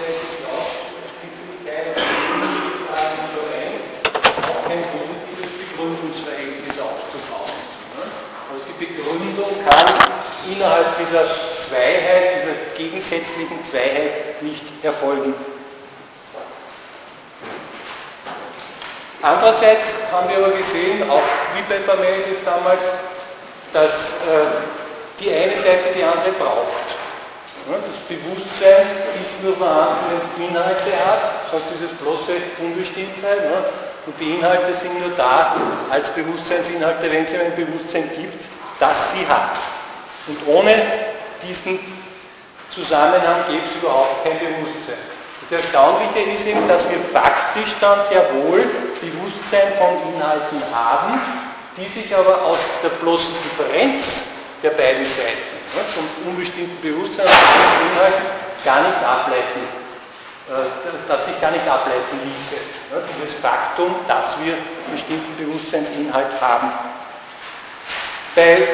Seite die Ausschließlichkeit auf die Differenz auch kein positives Begründungsverhältnis aufzubauen. Also die Begründung kann innerhalb dieser Zweiheit, dieser gegensätzlichen Zweiheit nicht erfolgen. Andererseits haben wir aber gesehen, auch wie bei Parmenides damals, dass die eine Seite die andere braucht. Das Bewusstsein ist nur vorhanden, wenn es Inhalte hat, sagt dieses bloße Unbestimmtheit. Und die Inhalte sind nur da als Bewusstseinsinhalte, wenn es ein Bewusstsein gibt, das sie hat. Und ohne diesen Zusammenhang gibt es überhaupt kein Bewusstsein. Das Erstaunliche ist eben, dass wir faktisch dann sehr wohl Bewusstsein von Inhalten haben, die sich aber aus der bloßen Differenz der beiden Seiten, vom unbestimmten Bewusstsein und bestimmten Inhalten, gar nicht ableiten, dass sich gar nicht ableiten ließe. Dieses Faktum, dass wir bestimmten Bewusstseinsinhalt haben. Bei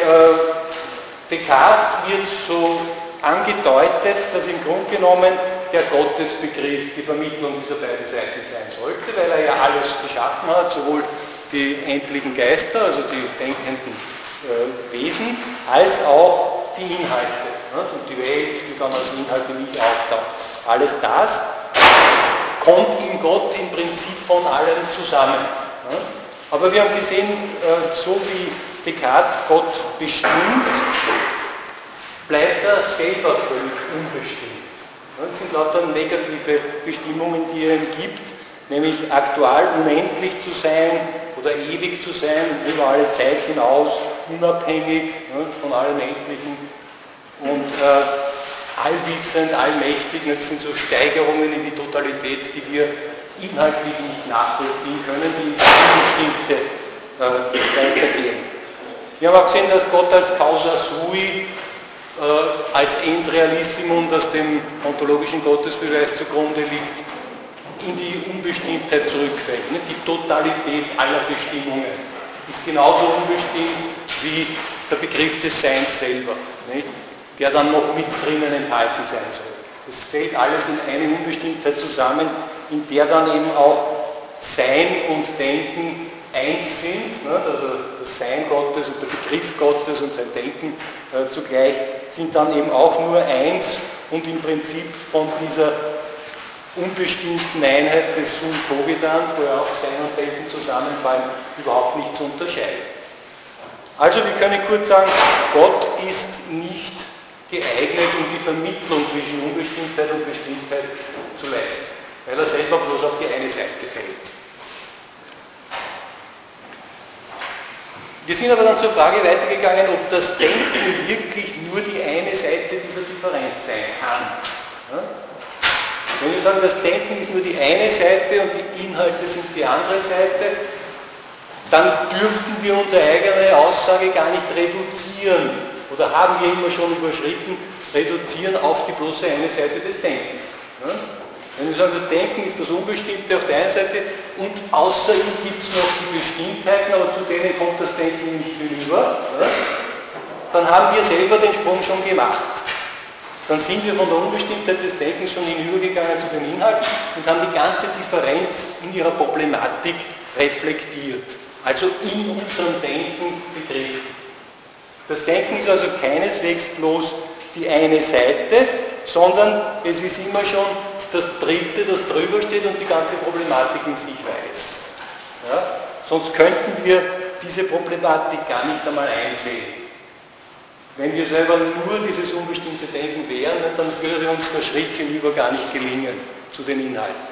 Descartes wird so angedeutet, dass im Grunde genommen der Gottesbegriff die Vermittlung dieser beiden Seiten sein sollte, weil er ja alles geschaffen hat, sowohl die endlichen Geister, also die denkenden Wesen, als auch die Inhalte und die Welt, die dann als Inhalte nicht auftaucht. Alles das kommt in Gott im Prinzip von allem zusammen. Aber wir haben gesehen, so wie Descartes Gott bestimmt, bleibt er selber völlig unbestimmt. Das sind lauter negative Bestimmungen, die er ihm gibt, nämlich aktual unendlich zu sein oder ewig zu sein, über alle Zeit hinaus, unabhängig von allem Endlichen und allwissend, allmächtig. Das sind so Steigerungen in die Totalität, die wir inhaltlich nicht nachvollziehen können, die ins Unbestimmte weitergehen. Wir haben auch gesehen, dass Gott als Causa sui, als ens realissimum, das dem ontologischen Gottesbeweis zugrunde liegt, in die Unbestimmtheit zurückfällt. Die Totalität aller Bestimmungen ist genauso unbestimmt wie der Begriff des Seins selber, nicht? Der dann noch mit drinnen enthalten sein soll. Das fällt alles in eine Unbestimmtheit zusammen, in der dann eben auch Sein und Denken eins sind, also das Sein Gottes und der Begriff Gottes und sein Denken zugleich sind dann eben auch nur eins und im Prinzip von dieser unbestimmten Einheit des Sum Cogitans, wo ja auch Sein und Denken zusammenfallen, überhaupt nicht zu unterscheiden. Also wir können kurz sagen, Gott ist nicht geeignet, um die Vermittlung zwischen Unbestimmtheit und Bestimmtheit zu leisten, weil er selber bloß auf die eine Seite fällt. Wir sind aber dann zur Frage weitergegangen, ob das Denken wirklich nur die eine Seite dieser Differenz sein kann. Wenn wir sagen, das Denken ist nur die eine Seite und die Inhalte sind die andere Seite, dann dürften wir unsere eigene Aussage gar nicht reduzieren, oder haben wir immer schon überschritten, reduzieren auf die bloße eine Seite des Denkens. Wenn wir sagen, das Denken ist das Unbestimmte auf der einen Seite und außer ihm gibt es noch die Bestimmtheiten, aber zu denen kommt das Denken nicht hinüber, dann haben wir selber den Sprung schon gemacht. Dann sind wir von der Unbestimmtheit des Denkens schon hinübergegangen zu den Inhalten und haben die ganze Differenz in ihrer Problematik reflektiert, also in unserem Denken begriffen. Das Denken ist also keineswegs bloß die eine Seite, sondern es ist immer schon das Dritte, das drüber steht und die ganze Problematik in sich weiß. Ja? Sonst könnten wir diese Problematik gar nicht einmal einsehen. Wenn wir selber nur dieses unbestimmte Denken wären, dann würde uns der Schritt hinüber gar nicht gelingen zu den Inhalten.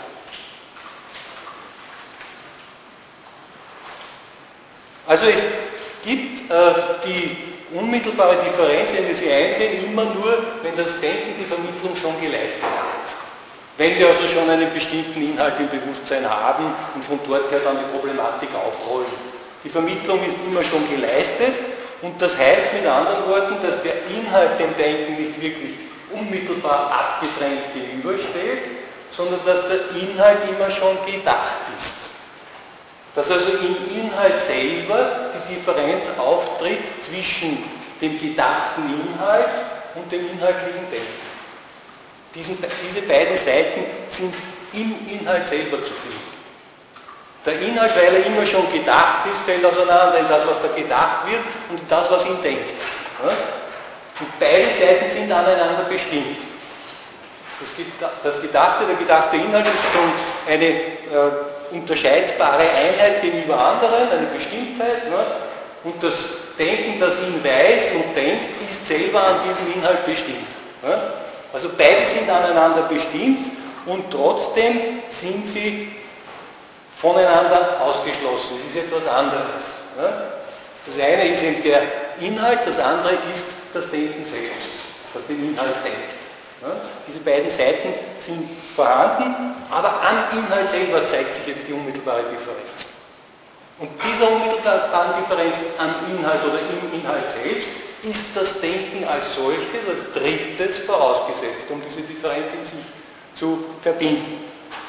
Also es gibt die unmittelbare Differenz, wenn wir sie einsehen, immer nur, wenn das Denken die Vermittlung schon geleistet hat. Wenn wir also schon einen bestimmten Inhalt im Bewusstsein haben und von dort her dann die Problematik aufrollen. Die Vermittlung ist immer schon geleistet und das heißt mit anderen Worten, dass der Inhalt dem Denken nicht wirklich unmittelbar abgetrennt gegenübersteht, sondern dass der Inhalt immer schon gedacht ist. Dass also im Inhalt selber die Differenz auftritt zwischen dem gedachten Inhalt und dem inhaltlichen Denken. Diese beiden Seiten sind im Inhalt selber zu finden. Der Inhalt, weil er immer schon gedacht ist, fällt auseinander in das, was da gedacht wird und in das, was ihn denkt. Und beide Seiten sind aneinander bestimmt. Der gedachte Inhalt ist schon eine unterscheidbare Einheit gegenüber anderen, eine Bestimmtheit. Und das Denken, das ihn weiß und denkt, ist selber an diesem Inhalt bestimmt. Also beide sind aneinander bestimmt und trotzdem sind sie voneinander ausgeschlossen. Es ist etwas anderes. Das eine ist eben der Inhalt, das andere ist das Denken selbst, das den Inhalt denkt. Diese beiden Seiten sind vorhanden, aber am Inhalt selber zeigt sich jetzt die unmittelbare Differenz. Und dieser unmittelbaren Differenz am Inhalt oder im Inhalt selbst ist das Denken als solches, als drittes vorausgesetzt, um diese Differenz in sich zu verbinden.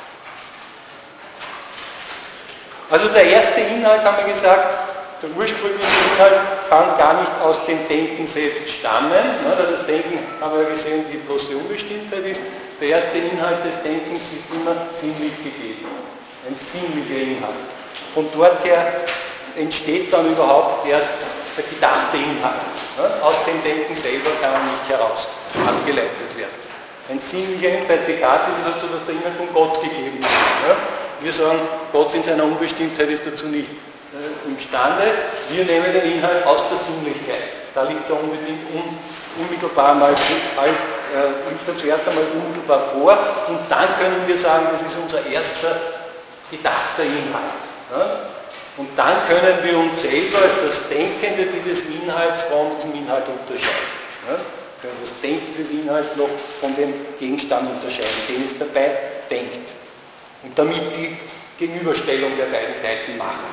Also der erste Inhalt, haben wir gesagt, der ursprüngliche Inhalt kann gar nicht aus dem Denken selbst stammen, da das Denken, haben wir ja gesehen, die bloße Unbestimmtheit ist. Der erste Inhalt des Denkens ist immer sinnlich gegeben, ein sinnlicher Inhalt. Von dort her entsteht dann überhaupt erst der gedachte Inhalt. Aus dem Denken selber kann er nicht heraus abgeleitet werden. Ein sinnlicher Inhalt, bei Descartes ist dazu, dass der Inhalt von Gott gegeben ist. Wir sagen, Gott in seiner Unbestimmtheit ist dazu nicht imstande. Wir nehmen den Inhalt aus der Sinnlichkeit. Da liegt er unmittelbar mal, liegt er zuerst einmal unmittelbar vor und dann können wir sagen, das ist unser erster gedachter Inhalt. Und dann können wir uns selber als das Denkende dieses Inhalts von diesem Inhalt unterscheiden. Wir können das Denken des Inhalts noch von dem Gegenstand unterscheiden, den es dabei denkt. Und damit die Gegenüberstellung der beiden Seiten machen.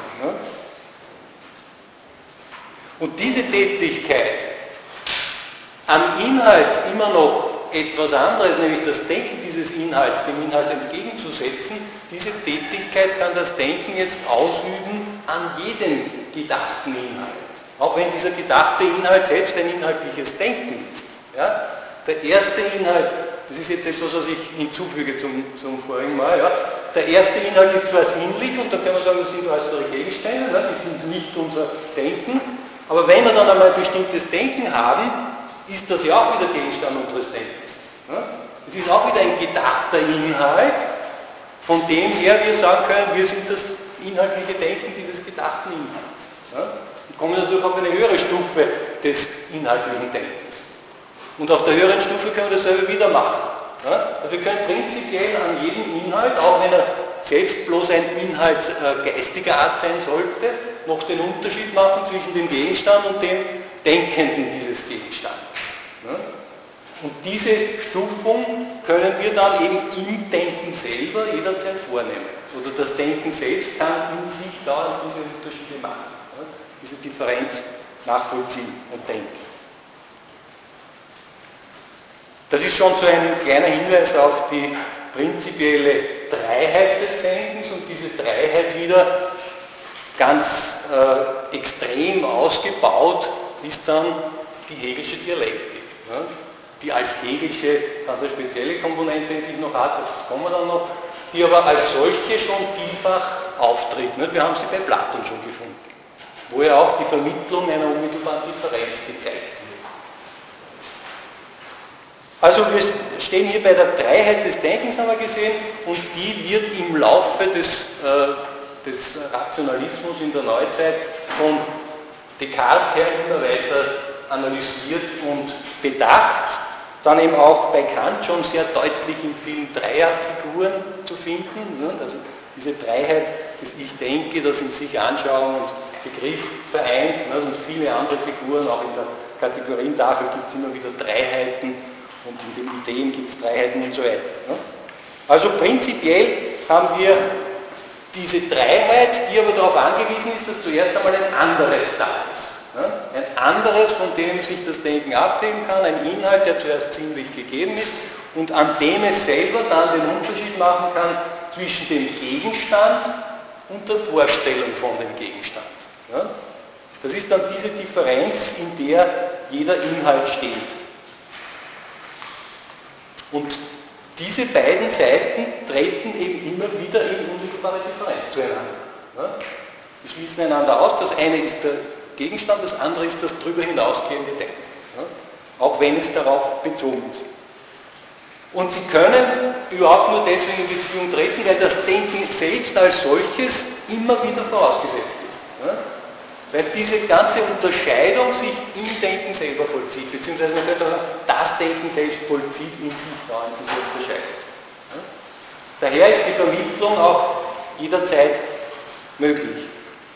Und diese Tätigkeit, am Inhalt immer noch etwas anderes, nämlich das Denken dieses Inhalts dem Inhalt entgegenzusetzen, diese Tätigkeit kann das Denken jetzt ausüben an jedem gedachten Inhalt. Auch wenn dieser gedachte Inhalt selbst ein inhaltliches Denken ist. Ja? Der erste Inhalt, das ist jetzt etwas, was ich hinzufüge zum vorigen Mal, ja? Der erste Inhalt ist zwar sinnlich und da können wir sagen, das sind äußere Gegenstände, ja? Die sind nicht unser Denken, aber wenn wir dann einmal ein bestimmtes Denken haben, ist das ja auch wieder Gegenstand unseres Denkens. Es ist auch wieder ein gedachter Inhalt, von dem her wir sagen können, wir sind das inhaltliche Denken dieses gedachten Inhalts. Wir kommen natürlich auf eine höhere Stufe des inhaltlichen Denkens. Und auf der höheren Stufe können wir dasselbe wieder machen. Also wir können prinzipiell an jedem Inhalt, auch wenn er selbst bloß ein Inhalt geistiger Art sein sollte, noch den Unterschied machen zwischen dem Gegenstand und dem Denkenden dieses Gegenstandes. Und diese Stufung können wir dann eben im Denken selber jederzeit vornehmen. Oder das Denken selbst kann in sich dauernd diese Unterschiede machen, diese Differenz nachvollziehen und denken. Das ist schon so ein kleiner Hinweis auf die prinzipielle Dreiheit des Denkens und diese Dreiheit wieder ganz extrem ausgebaut ist dann die Hegelsche Dialektik, die als Hegelsche ganz eine spezielle Komponente in sich noch hat, das kommen wir dann noch, die aber als solche schon vielfach auftritt. Wir haben sie bei Platon schon gefunden, wo ja auch die Vermittlung einer unmittelbaren Differenz gezeigt wird. Also wir stehen hier bei der Dreiheit des Denkens, haben wir gesehen, und die wird im Laufe des Rationalismus in der Neuzeit von Descartes her immer weiter analysiert und bedacht, dann eben auch bei Kant schon sehr deutlich in vielen Dreierfiguren zu finden, also diese Dreiheit, das Ich denke, das in sich Anschauung und Begriff vereint, und viele andere Figuren, auch in der Kategorientafel gibt es immer wieder Dreiheiten und in den Ideen gibt es Dreiheiten und so weiter. Also prinzipiell haben wir diese Dreiheit, die aber darauf angewiesen ist, dass zuerst einmal ein anderes da ist. Ein anderes, von dem sich das Denken abheben kann, ein Inhalt, der zuerst ziemlich gegeben ist und an dem es selber dann den Unterschied machen kann zwischen dem Gegenstand und der Vorstellung von dem Gegenstand. Das ist dann diese Differenz, in der jeder Inhalt steht. Und diese beiden Seiten treten eben immer wieder in unmittelbare Differenz zueinander. Die schließen einander aus, das eine ist der Gegenstand, das andere ist das darüber hinausgehende Denken. Auch wenn es darauf bezogen ist. Und sie können überhaupt nur deswegen in Beziehung treten, weil das Denken selbst als solches immer wieder vorausgesetzt ist. Weil diese ganze Unterscheidung sich im Denken selber vollzieht, beziehungsweise man könnte sagen, das Denken selbst vollzieht in sich dauernd diese Unterscheidung. Daher ist die Vermittlung auch jederzeit möglich.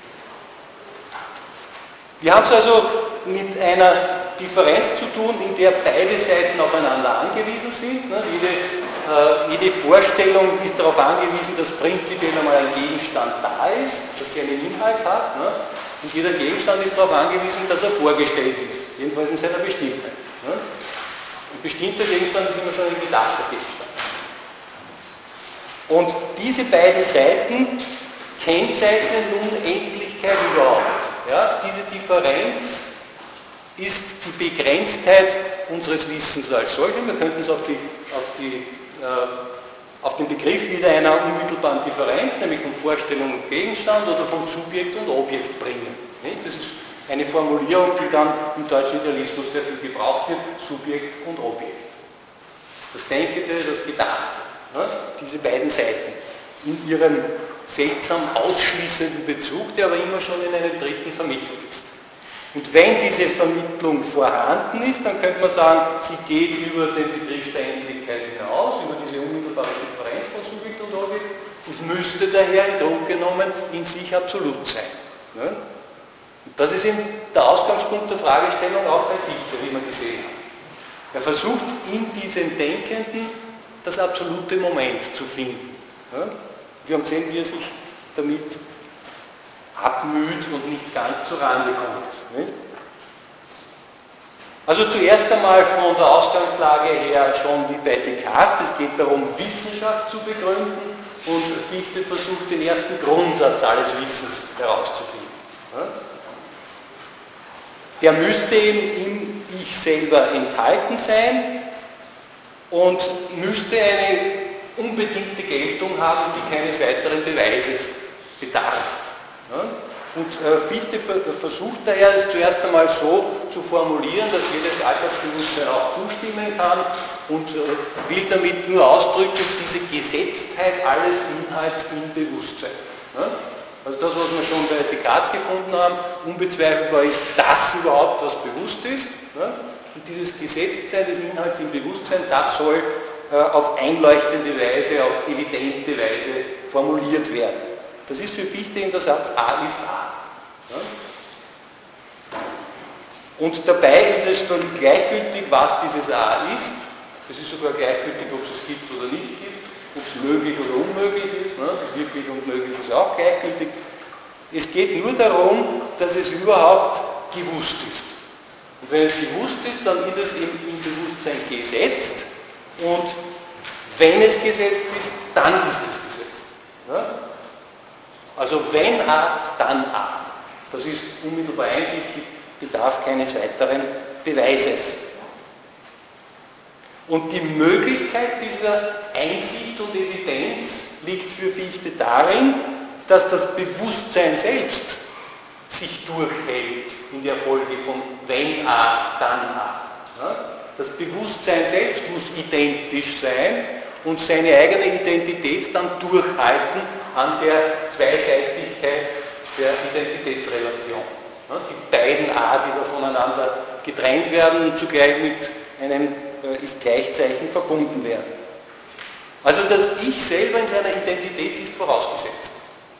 Wir haben es also mit einer Differenz zu tun, in der beide Seiten aufeinander angewiesen sind. Jede Vorstellung ist darauf angewiesen, dass prinzipiell einmal ein Gegenstand da ist, dass sie einen Inhalt hat. Und jeder Gegenstand ist darauf angewiesen, dass er vorgestellt ist, jedenfalls in seiner Bestimmtheit. Ein bestimmter Gegenstand ist immer schon ein gedachter Gegenstand. Und diese beiden Seiten kennzeichnen nun Endlichkeit überhaupt. Ja, diese Differenz ist die Begrenztheit unseres Wissens als solches. Wir könnten es auf den Begriff wieder einer unmittelbaren Differenz, nämlich von Vorstellung und Gegenstand oder von Subjekt und Objekt bringen. Das ist eine Formulierung, die dann im deutschen Idealismus sehr viel gebraucht wird, Subjekt und Objekt. Das Denkende, das Gedachte. Diese beiden Seiten in ihrem seltsam ausschließenden Bezug, der aber immer schon in einem Dritten vermittelt ist. Und wenn diese Vermittlung vorhanden ist, dann könnte man sagen, sie geht über den Begriff der Endlichkeit hinaus, über diese unmittelbare Differenz von Subjekt und Objekt und müsste daher im Grunde genommen in sich absolut sein. Und das ist eben der Ausgangspunkt der Fragestellung auch bei Fichte, wie wir gesehen haben. Er versucht in diesem Denkenden das absolute Moment zu finden. Wir haben gesehen, wie er sich damit abmüht und nicht ganz zur Rande kommt. Also zuerst einmal von der Ausgangslage her schon wie bei Descartes, es geht darum, Wissenschaft zu begründen und Fichte versucht, den ersten Grundsatz alles Wissens herauszufinden. Der müsste eben im Ich selber enthalten sein und müsste eine unbedingte Geltung haben, die keines weiteren Beweises bedarf. Und Fichte versucht daher, es zuerst einmal so zu formulieren, dass jedes Alltagsbewusstsein auch zustimmen kann und will damit nur ausdrücken, diese Gesetztheit alles Inhalts im Bewusstsein. Also das, was wir schon bei Descartes gefunden haben, unbezweifelbar ist, dass überhaupt was bewusst ist. Und dieses Gesetztsein des Inhalts im Bewusstsein, das soll auf einleuchtende Weise, auf evidente Weise formuliert werden. Das ist für Fichte in der Satz A ist A. Und dabei ist es völlig gleichgültig, was dieses A ist. Es ist sogar gleichgültig, ob es gibt oder nicht gibt, ob es möglich oder unmöglich ist. Wirklich und möglich ist auch gleichgültig. Es geht nur darum, dass es überhaupt gewusst ist. Und wenn es gewusst ist, dann ist es im Bewusstsein gesetzt. Und wenn es gesetzt ist, dann ist es gesetzt. Also wenn A, dann A. Das ist unmittelbar einsichtig, bedarf keines weiteren Beweises. Und die Möglichkeit dieser Einsicht und Evidenz liegt für Fichte darin, dass das Bewusstsein selbst sich durchhält in der Folge von wenn A, dann A. Das Bewusstsein selbst muss identisch sein und seine eigene Identität dann durchhalten an der Zweiseitigkeit der Identitätsrelation. Die beiden A, die da voneinander getrennt werden und zugleich mit einem Ist-Gleichzeichen verbunden werden. Also das Ich selber in seiner Identität ist vorausgesetzt.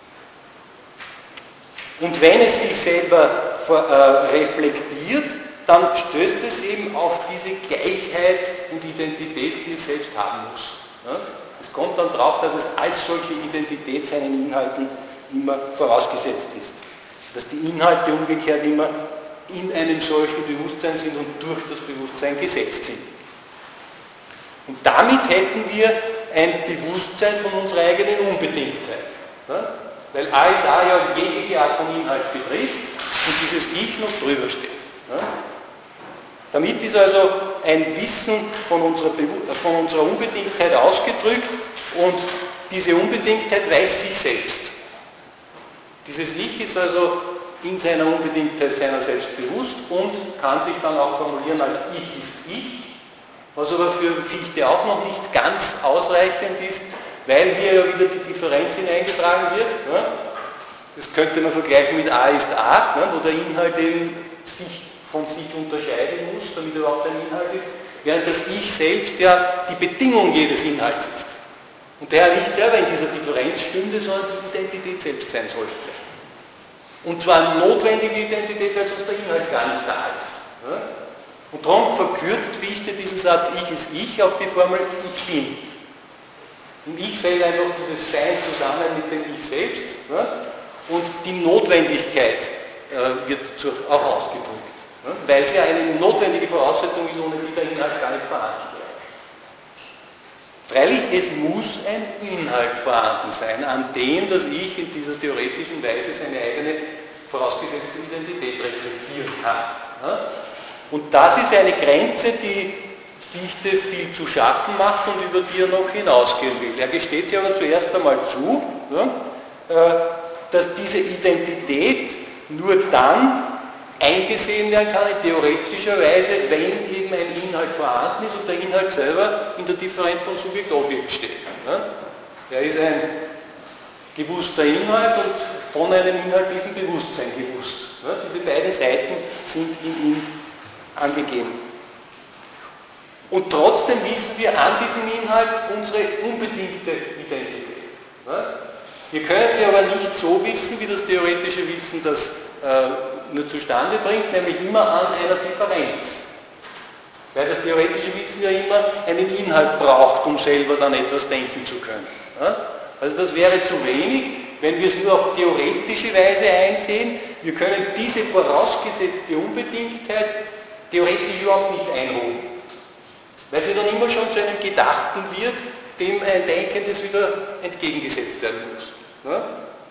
Und wenn es sich selber reflektiert, dann stößt es eben auf diese Gleichheit und Identität, die es selbst haben muss. Es kommt dann darauf, dass es als solche Identität seinen Inhalten immer vorausgesetzt ist. Dass die Inhalte umgekehrt immer in einem solchen Bewusstsein sind und durch das Bewusstsein gesetzt sind. Und damit hätten wir ein Bewusstsein von unserer eigenen Unbedingtheit. Weil A ist A ja jegliche Art von Inhalt betrifft und dieses Ich noch drüber steht. Damit ist also ein Wissen von unserer Unbedingtheit ausgedrückt und diese Unbedingtheit weiß sich selbst. Dieses Ich ist also in seiner Unbedingtheit seiner selbst bewusst und kann sich dann auch formulieren als Ich ist Ich, was aber für Fichte auch noch nicht ganz ausreichend ist, weil hier ja wieder die Differenz hineingetragen wird. Ja? Das könnte man vergleichen mit A ist A, ja, wo der Inhalt eben sich von sich unterscheiden muss, damit er überhaupt ein Inhalt ist, während das Ich selbst ja die Bedingung jedes Inhalts ist. Und daher nicht selber in dieser Differenz stünde, sondern die Identität selbst sein sollte. Und zwar eine notwendige Identität, weil sonst der Inhalt gar nicht da ist. Ja? Und darum verkürzt Fichte diesen Satz Ich ist Ich auf die Formel Ich bin. Im Ich fällt einfach dieses Sein zusammen mit dem Ich selbst, ja? Und die Notwendigkeit wird auch ausgedrückt, ja? Weil es ja eine notwendige Voraussetzung ist, ohne die der Inhalt gar nicht vorhanden wäre. Freilich, es muss ein Inhalt vorhanden sein, an dem das Ich in dieser theoretischen Weise seine eigene vorausgesetzte Identität reflektieren kann. Ja? Und das ist eine Grenze, die Fichte viel zu schaffen macht und über die er noch hinausgehen will. Er gesteht sich aber zuerst einmal zu, ja, dass diese Identität nur dann eingesehen werden kann, in theoretischer Weise, wenn eben ein Inhalt vorhanden ist und der Inhalt selber in der Differenz von Subjekt-Objekt steht. Ja. Er ist ein gewusster Inhalt und von einem inhaltlichen Bewusstsein gewusst. Ja. Diese beiden Seiten sind in ihm angegeben. Und trotzdem wissen wir an diesem Inhalt unsere unbedingte Identität. Ja. Wir können sie aber nicht so wissen, wie das theoretische Wissen das nur zustande bringt, nämlich immer an einer Differenz. Weil das theoretische Wissen ja immer einen Inhalt braucht, um selber dann etwas denken zu können. Ja. Also das wäre zu wenig, wenn wir es nur auf theoretische Weise einsehen. Wir können diese vorausgesetzte Unbedingtheit theoretisch überhaupt nicht einholen. Weil sie dann immer schon zu einem Gedachten wird, dem ein Denkendes wieder entgegengesetzt werden muss. Ja?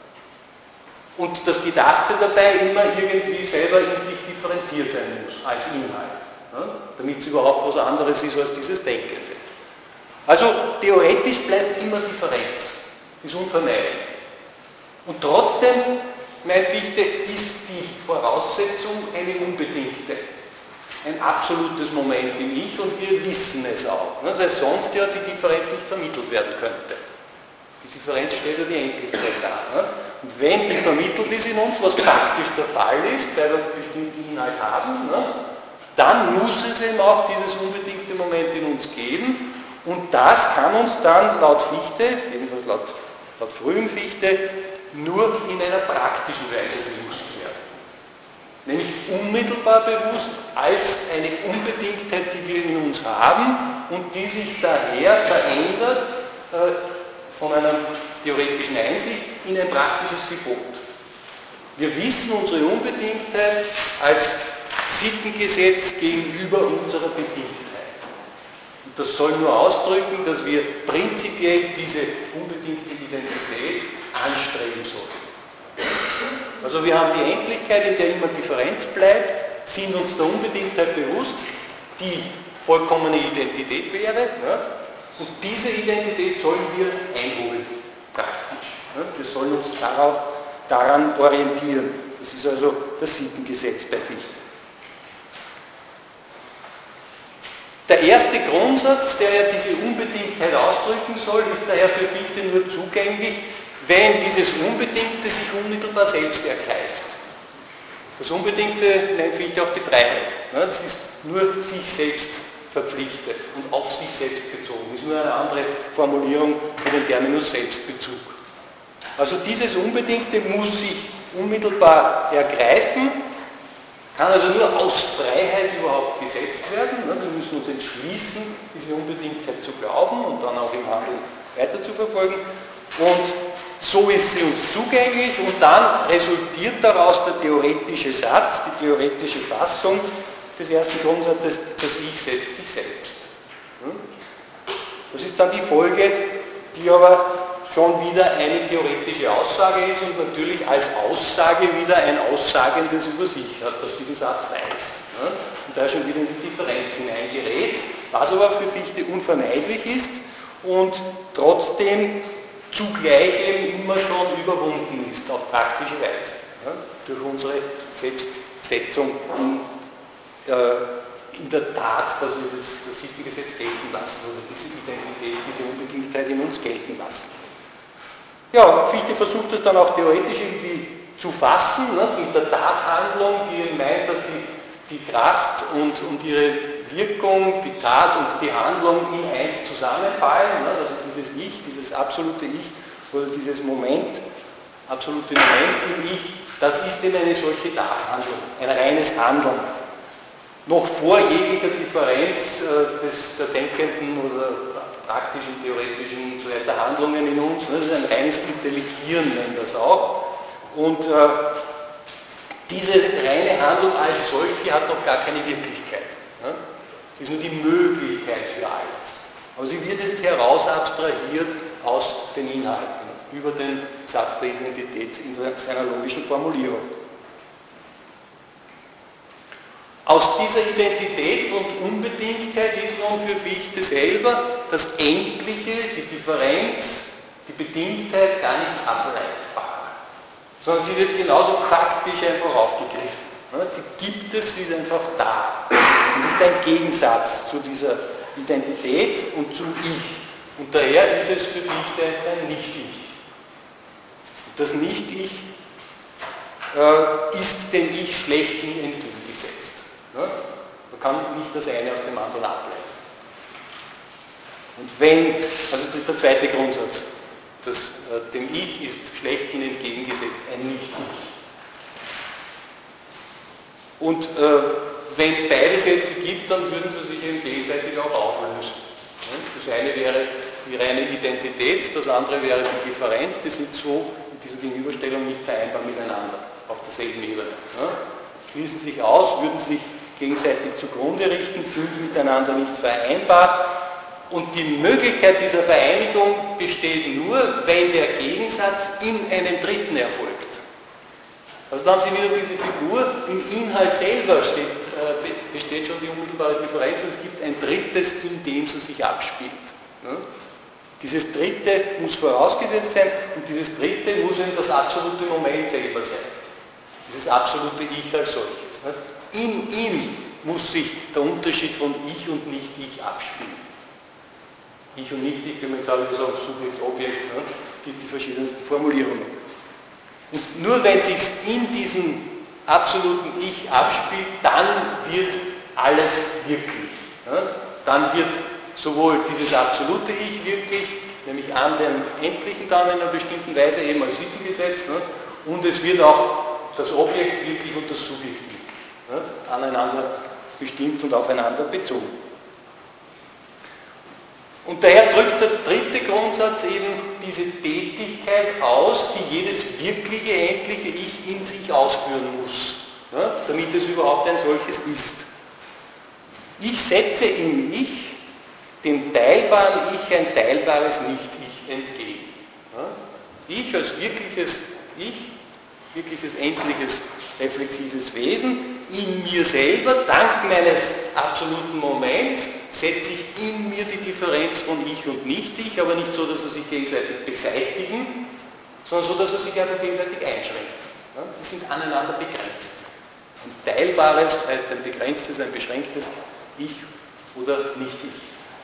Und das Gedachte dabei immer irgendwie selber in sich differenziert sein muss, als Inhalt. Ja? Damit es überhaupt was anderes ist als dieses Denkende. Also theoretisch bleibt immer Differenz. Ist unvermeidlich. Und trotzdem, mein Fichte, ist die Voraussetzung eine unbedingte. Ein absolutes Moment im Ich und wir wissen es auch, ne, weil sonst ja die Differenz nicht vermittelt werden könnte. Die Differenz stellt ja die Endlichkeit dar. Ne? Und wenn die vermittelt ist in uns, was faktisch der Fall ist, weil wir einen bestimmten Inhalt haben, ne, dann muss es eben auch dieses unbedingte Moment in uns geben und das kann uns dann laut Fichte, jedenfalls laut frühen Fichte, nur in einer praktischen Weise bewusst werden. Nämlich unmittelbar bewusst als eine Unbedingtheit, die wir in uns haben und die sich daher verändert von einer theoretischen Einsicht in ein praktisches Gebot. Wir wissen unsere Unbedingtheit als Sittengesetz gegenüber unserer Bedingtheit. Und das soll nur ausdrücken, dass wir prinzipiell diese unbedingte Identität anstreben sollen. Also wir haben die Endlichkeit, in der immer Differenz bleibt, sind uns der Unbedingtheit bewusst, die vollkommene Identität wäre, ja, und diese Identität sollen wir einholen, praktisch. Ja, wir sollen uns daran orientieren. Das ist also das Sittengesetz bei Fichte. Der erste Grundsatz, der ja diese Unbedingtheit ausdrücken soll, ist daher für Fichte nur zugänglich, wenn dieses Unbedingte sich unmittelbar selbst ergreift. Das Unbedingte nennt Fichte auch die Freiheit. Das ist nur sich selbst verpflichtet und auf sich selbst bezogen. Das ist nur eine andere Formulierung für den Terminus Selbstbezug. Also dieses Unbedingte muss sich unmittelbar ergreifen, kann also nur aus Freiheit überhaupt gesetzt werden. Wir müssen uns entschließen, diese Unbedingtheit zu glauben und dann auch im Handeln weiter zu verfolgen. Und so ist sie uns zugänglich und dann resultiert daraus der theoretische Satz, die theoretische Fassung des ersten Grundsatzes, das Ich setzt sich selbst. Das ist dann die Folge, die aber schon wieder eine theoretische Aussage ist und natürlich als Aussage wieder ein Aussagendes über sich hat, das diesen Satz weiß. und da schon wieder in die Differenz hineingerät, was aber für Fichte unvermeidlich ist und trotzdem zugleich eben immer schon überwunden ist, auf praktische Weise, durch unsere Selbstsetzung in der Tat, dass wir das Sittengesetz gelten lassen, oder diese Identität, diese Unbedingtheit in uns gelten lassen. Ja, Fichte versucht das dann auch theoretisch irgendwie zu fassen, mit der Tathandlung, die meint, dass die Kraft und ihre Wirkung, die Tat und die Handlung in eins zusammenfallen, also dieses Ich, dieses absolute Ich, oder dieses absolute Moment im Ich, das ist eben eine solche Tathandlung, ein reines Handeln. Noch vor jeglicher Differenz der denkenden oder praktischen, theoretischen und so weiter Handlungen in uns. Das ist ein reines Intelligieren, nennen wir das auch. Und diese reine Handlung als solche hat noch gar keine Wirklichkeit. Es ist nur die Möglichkeit für alles. Aber sie wird jetzt heraus abstrahiert aus den Inhalten, über den Satz der Identität in seiner logischen Formulierung. Aus dieser Identität und Unbedingtheit ist nun für Fichte selber das Endliche, die Differenz, die Bedingtheit gar nicht ableitbar, sondern sie wird genauso faktisch einfach aufgegriffen. Sie gibt es, sie ist einfach da. Und ist ein Gegensatz zu dieser Identität und zum Ich. Und daher ist es für Fichte ein Nicht-Ich. Und das Nicht-Ich ist dem Ich schlechthin entgegengesetzt. Man kann nicht das eine aus dem anderen ableiten. Und also das ist der zweite Grundsatz, dem Ich ist schlechthin entgegengesetzt ein Nicht-Ich. Und wenn es beide Sätze gibt, dann würden sie sich eben gegenseitig auch auflösen. Das eine wäre die reine Identität, das andere wäre die Differenz, die sind so mit dieser Gegenüberstellung nicht vereinbar miteinander, auf derselben Ebene. Schließen sich aus, würden sich gegenseitig zugrunde richten, sind miteinander nicht vereinbar. Und die Möglichkeit dieser Vereinigung besteht nur, wenn der Gegensatz in einem Dritten erfolgt. Also da haben Sie wieder diese Figur, im Inhalt selber besteht schon die unmittelbare Differenz und es gibt ein Drittes, in dem sie sich abspielt. Dieses Dritte muss vorausgesetzt sein und dieses Dritte muss eben das absolute Moment selber sein. Dieses absolute Ich als solches. In ihm muss sich der Unterschied von Ich und Nicht-Ich abspielen. Ich und Nicht-Ich, wenn man gerade sagen, Subjekt, Objekt, gibt die verschiedensten Formulierungen. Und nur wenn sich in diesem absoluten Ich abspielt, dann wird alles wirklich. Dann wird sowohl dieses absolute Ich wirklich, nämlich an dem Endlichen dann in einer bestimmten Weise eben als Sittengesetz, und es wird auch das Objekt wirklich und das Subjekt wirklich. Aneinander bestimmt und aufeinander bezogen. Und daher drückt der dritte Grundsatz eben diese Tätigkeit aus, die jedes wirkliche, endliche Ich in sich ausführen muss, damit es überhaupt ein solches ist. Ich setze im Ich dem teilbaren Ich ein teilbares Nicht-Ich entgegen. Ich als wirkliches Ich, wirkliches, endliches, reflexives Wesen, in mir selber, dank meines absoluten Moments, setze ich in mir die Differenz von Ich und Nicht-Ich, aber nicht so, dass sie sich gegenseitig beseitigen, sondern so, dass sie sich einfach gegenseitig einschränken. Sie sind aneinander begrenzt. Ein teilbares heißt ein begrenztes, ein beschränktes Ich oder Nicht-Ich.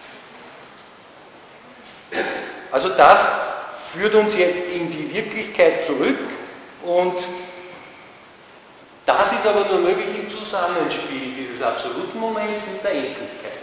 Also das führt uns jetzt in die Wirklichkeit zurück und das ist aber nur möglich im Zusammenspiel dieses absoluten Moments mit der Endlichkeit.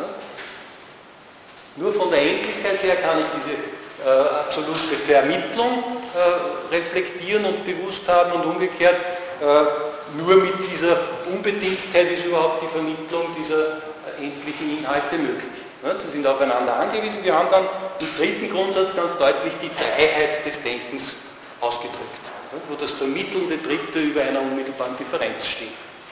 Nur von der Endlichkeit her kann ich diese absolute Vermittlung reflektieren und bewusst haben und umgekehrt nur mit dieser Unbedingtheit ist überhaupt die Vermittlung dieser endlichen Inhalte möglich. Sie sind aufeinander angewiesen. Wir haben dann im dritten Grundsatz ganz deutlich die Dreiheit des Denkens ausgedrückt, wo das vermittelnde Dritte über einer unmittelbaren Differenz steht.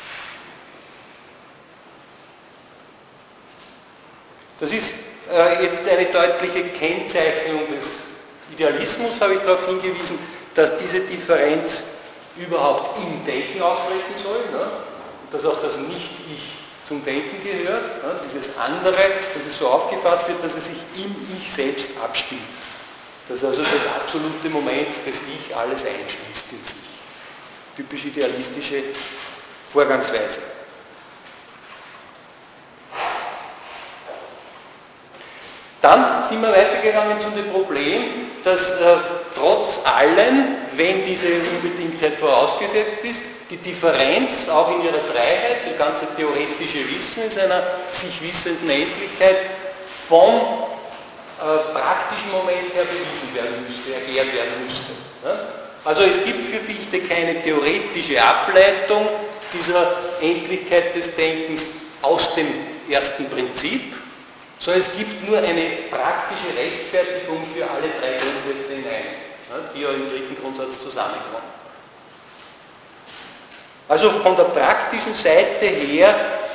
Das ist jetzt eine deutliche Kennzeichnung des Idealismus, habe ich darauf hingewiesen, dass diese Differenz überhaupt im Denken auftreten soll. dass auch das Nicht-Ich zum Denken gehört, dieses andere, dass es so aufgefasst wird, dass es sich im Ich selbst abspielt. Dass also das absolute Moment des Ich alles einschließt in sich. Typisch idealistische Vorgangsweise. Dann sind wir weitergegangen zu dem Problem, dass trotz allem, wenn diese Unbedingtheit vorausgesetzt ist, die Differenz auch in ihrer Freiheit, das ganze theoretische Wissen in seiner sich wissenden Endlichkeit vom praktischen Moment her bewiesen werden müsste, erklärt werden müsste. Also es gibt für Fichte keine theoretische Ableitung dieser Endlichkeit des Denkens aus dem ersten Prinzip, sondern es gibt nur eine praktische Rechtfertigung für alle drei Grundsätze in einem, die ja im dritten Grundsatz zusammenkommen. Also von der praktischen Seite her,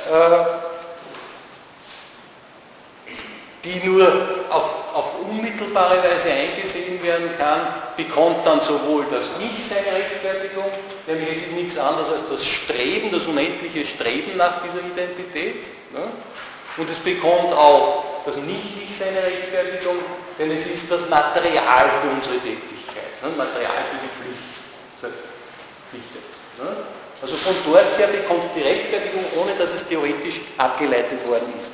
die nur auf unmittelbare Weise eingesehen werden kann, bekommt dann sowohl das Ich seine Rechtfertigung, nämlich es ist nichts anderes als das Streben, das unendliche Streben nach dieser Identität. Und es bekommt auch das Nicht-Ich seine Rechtfertigung, denn es ist das Material für unsere Tätigkeit, Material für die Pflicht. Also von dort her bekommt die Rechtfertigung, ohne dass es theoretisch abgeleitet worden ist.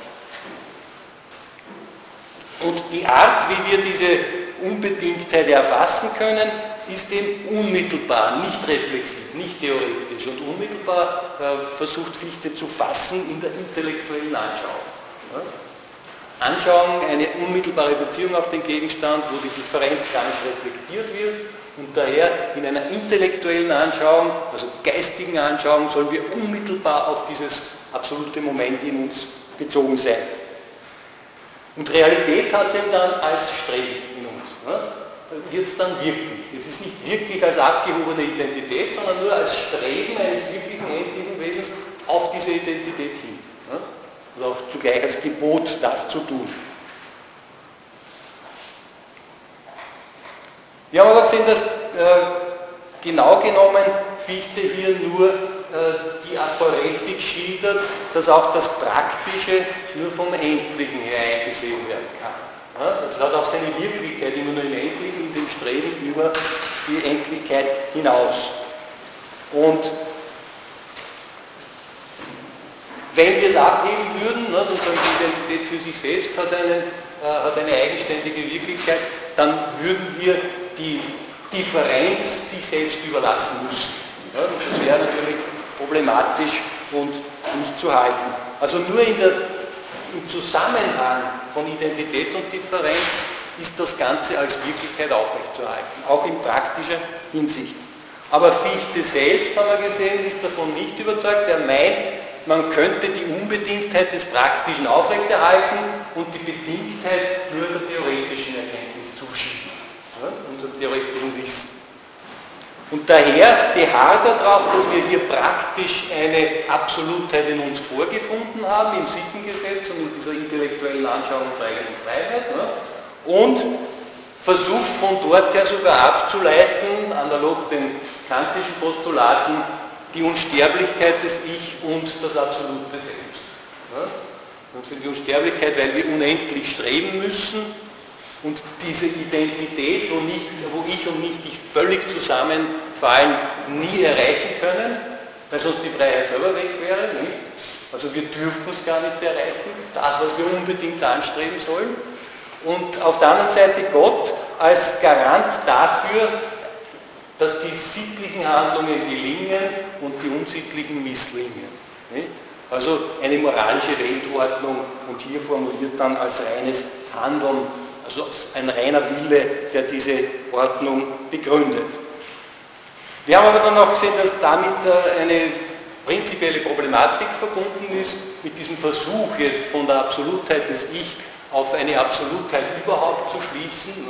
Und die Art, wie wir diese Unbedingtheit erfassen können, ist eben unmittelbar, nicht reflexiv, nicht theoretisch. Und unmittelbar versucht Fichte zu fassen in der intellektuellen Anschauung. Anschauung, eine unmittelbare Beziehung auf den Gegenstand, wo die Differenz gar nicht reflektiert wird. Und daher in einer intellektuellen Anschauung, also geistigen Anschauung, sollen wir unmittelbar auf dieses absolute Moment in uns bezogen sein. Und Realität hat es eben dann als Streben in uns. Wird es dann wirklich. Es ist nicht wirklich als abgehobene Identität, sondern nur als Streben eines wirklichen endlichen Wesens auf diese Identität hin. Also auch zugleich als Gebot, das zu tun. Wir haben aber gesehen, dass genau genommen Fichte hier nur die Aporetik schildert, dass auch das Praktische nur vom Endlichen her eingesehen werden kann. Das hat auch seine Wirklichkeit immer nur im Endlichen, in dem Streben über die Endlichkeit hinaus. Und wenn wir es abheben würden, und sagen, die Identität für sich selbst hat eine eigenständige Wirklichkeit, dann würden wir die Differenz sich selbst überlassen müssen. Und das wäre natürlich problematisch und nicht zu halten. Also nur im Zusammenhang von Identität und Differenz ist das Ganze als Wirklichkeit aufrechtzuerhalten, auch in praktischer Hinsicht. Aber Fichte selbst, haben wir gesehen, ist davon nicht überzeugt. Er meint, man könnte die Unbedingtheit des Praktischen aufrechterhalten und die Bedingtheit nur der theoretischen Erkenntnis zuschieben, unserem theoretischen Wissen. Und daher beharrt er darauf, dass wir hier praktisch eine Absolutheit in uns vorgefunden haben, im Sittengesetz und in dieser intellektuellen Anschauung unserer eigenen Freiheit, und versucht von dort her sogar abzuleiten, analog den kantischen Postulaten, die Unsterblichkeit des Ich und das absolute Selbst. Die Unsterblichkeit, weil wir unendlich streben müssen und diese Identität, wo Ich und Nicht-Ich völlig zusammenfallen, nie erreichen können, weil sonst die Freiheit selber weg wäre. Nicht? Also wir dürfen es gar nicht erreichen, das, was wir unbedingt anstreben sollen. Und auf der anderen Seite Gott als Garant dafür, dass die sittlichen Handlungen gelingen und die unsittlichen misslingen. Nicht? Also eine moralische Weltordnung und hier formuliert dann als reines Handeln, also ein reiner Wille, der diese Ordnung begründet. Wir haben aber dann auch gesehen, dass damit eine prinzipielle Problematik verbunden ist, mit diesem Versuch jetzt von der Absolutheit des Ich auf eine Absolutheit überhaupt zu schließen,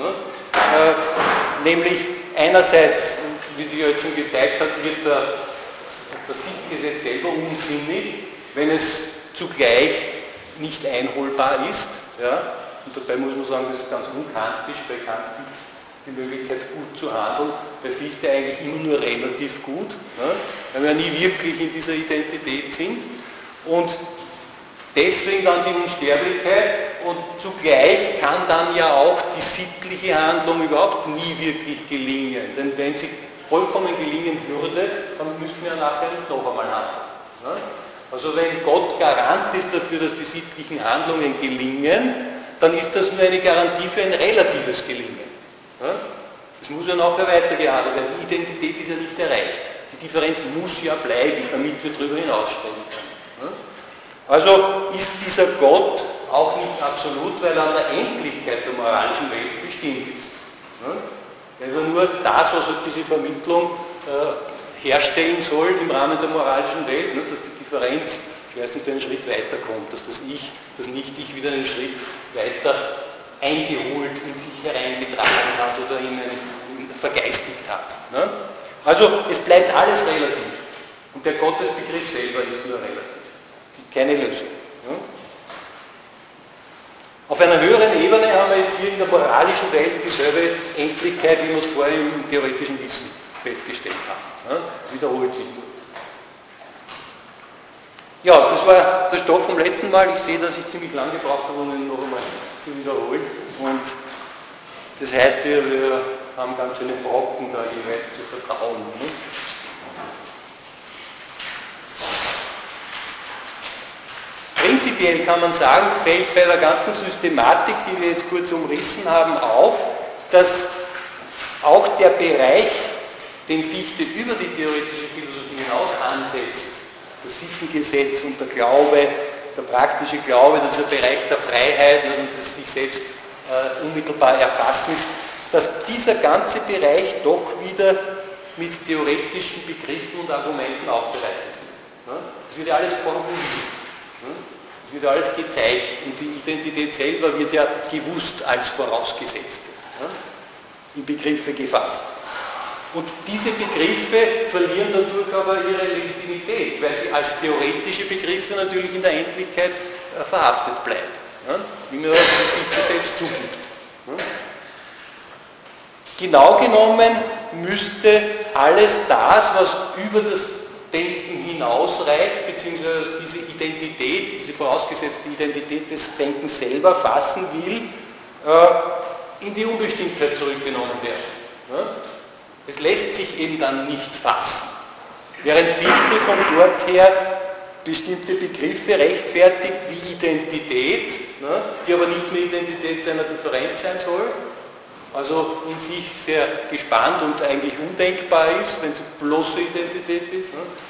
nämlich einerseits, wie sich heute schon gezeigt hat, wird das Sittengesetz selber unsinnig, wenn es zugleich nicht einholbar ist. Ja? Und dabei muss man sagen, das ist ganz unkantisch, bei Kant gibt es die Möglichkeit, gut zu handeln, bei Fichte eigentlich immer nur relativ gut, ne? Weil wir nie wirklich in dieser Identität sind. Und deswegen dann die Unsterblichkeit und zugleich kann dann ja auch die sittliche Handlung überhaupt nie wirklich gelingen. Denn wenn sie vollkommen gelingen würde, dann müssten wir ja nachher nicht noch einmal handeln. Ne? Also wenn Gott Garant ist dafür, dass die sittlichen Handlungen gelingen, dann ist das nur eine Garantie für ein relatives Gelingen. Ne? Es muss ja nachher weitergehandelt werden. Die Identität ist ja nicht erreicht. Die Differenz muss ja bleiben, damit wir darüber hinausstreben können. Ne? Also ist dieser Gott auch nicht absolut, weil er an der Endlichkeit der moralischen Welt bestimmt ist. Also nur das, was diese Vermittlung herstellen soll im Rahmen der moralischen Welt, dass die Differenz, ich weiß nicht, einen Schritt weiter kommt, dass das Ich, das Nicht-Ich wieder einen Schritt weiter eingeholt, in sich hereingetragen hat oder ihn vergeistigt hat. Also es bleibt alles relativ und der Gottesbegriff selber ist nur relativ. Keine Lösung. Ja? Auf einer höheren Ebene haben wir jetzt hier in der moralischen Welt dieselbe Endlichkeit, wie wir es vorher im theoretischen Wissen festgestellt haben. Ja? Wiederholt sich nur. Ja, das war der Stoff vom letzten Mal. Ich sehe, dass ich ziemlich lange gebraucht habe, um ihn noch einmal zu wiederholen. Und das heißt, wir haben ganz schöne Brocken da jeweils zu vertrauen. Ne? Prinzipiell kann man sagen, fällt bei der ganzen Systematik, die wir jetzt kurz umrissen haben, auf, dass auch der Bereich, den Fichte über die theoretische Philosophie hinaus ansetzt, das Sittengesetz und der Glaube, der praktische Glaube, dieser Bereich der Freiheit und des sich selbst unmittelbar Erfassens, dass dieser ganze Bereich doch wieder mit theoretischen Begriffen und Argumenten aufbereitet wird. Es wird ja alles formuliert. Es wird alles gezeigt und die Identität selber wird ja gewusst als vorausgesetzte, in Begriffe gefasst. Und diese Begriffe verlieren dadurch aber ihre Legitimität, weil sie als theoretische Begriffe natürlich in der Endlichkeit verhaftet bleiben, wie mir die Fichte selbst zugibt. Genau genommen müsste alles das, was über das Denken hinausreicht, beziehungsweise diese Identität, diese vorausgesetzte Identität des Denkens selber fassen will, in die Unbestimmtheit zurückgenommen werden. Es lässt sich eben dann nicht fassen. Während Fichte von dort her bestimmte Begriffe rechtfertigt wie Identität, die aber nicht mehr Identität einer Differenz sein soll, also in sich sehr gespannt und eigentlich undenkbar ist, wenn es bloße Identität ist.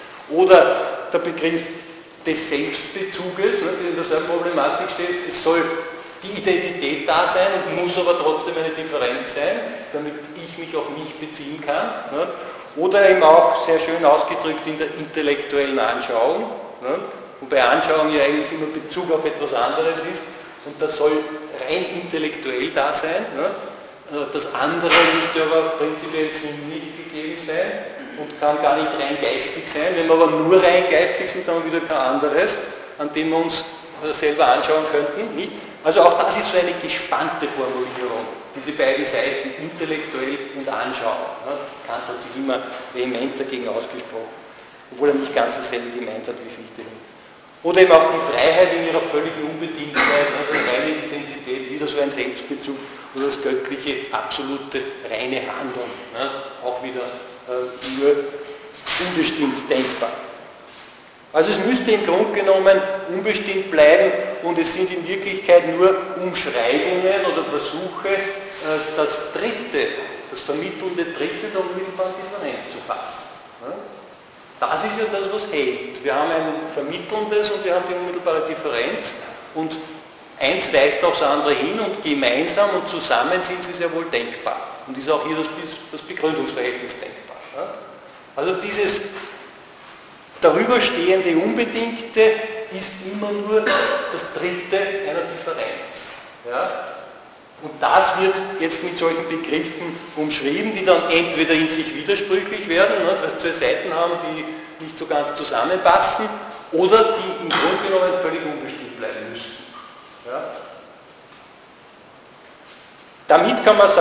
Oder der Begriff des Selbstbezuges, der in derselben Problematik steht, es soll die Identität da sein und muss aber trotzdem eine Differenz sein, damit ich mich auf mich beziehen kann. Oder eben auch sehr schön ausgedrückt in der intellektuellen Anschauung, wobei Anschauung ja eigentlich immer Bezug auf etwas anderes ist und das soll rein intellektuell da sein. Das andere müsste aber prinzipiell sinnlich gegeben sein und kann gar nicht rein geistig sein. Wenn wir aber nur rein geistig sind, dann haben wir wieder kein anderes, an dem wir uns selber anschauen könnten. Nicht? Also auch das ist so eine gespannte Formulierung, diese beiden Seiten, intellektuell und Anschauung. Kant hat sich immer vehement dagegen ausgesprochen, obwohl er nicht ganz dasselbe gemeint hat wie Fichte. Oder eben auch die Freiheit in ihrer völligen Unbedingtheit, das reine Identität, wieder so ein Selbstbezug oder das göttliche, absolute, reine Handeln, auch wieder nur unbestimmt denkbar. Also es müsste im Grunde genommen unbestimmt bleiben und es sind in Wirklichkeit nur Umschreibungen oder Versuche, das Dritte, das vermittelnde Dritte der unmittelbaren Differenz zu fassen. Das ist ja das, was hält. Wir haben ein vermittelndes und wir haben die unmittelbare Differenz und eins weist aufs andere hin und gemeinsam und zusammen sind sie sehr wohl denkbar. Und ist auch hier das Begründungsverhältnis denkbar. Also dieses darüberstehende Unbedingte ist immer nur das Dritte einer Differenz. Ja? Und das wird jetzt mit solchen Begriffen umschrieben, die dann entweder in sich widersprüchlich werden, weil es zwei Seiten haben, die nicht so ganz zusammenpassen, oder die im Grunde genommen völlig unbestimmt bleiben müssen. Ja? Damit kann man sagen,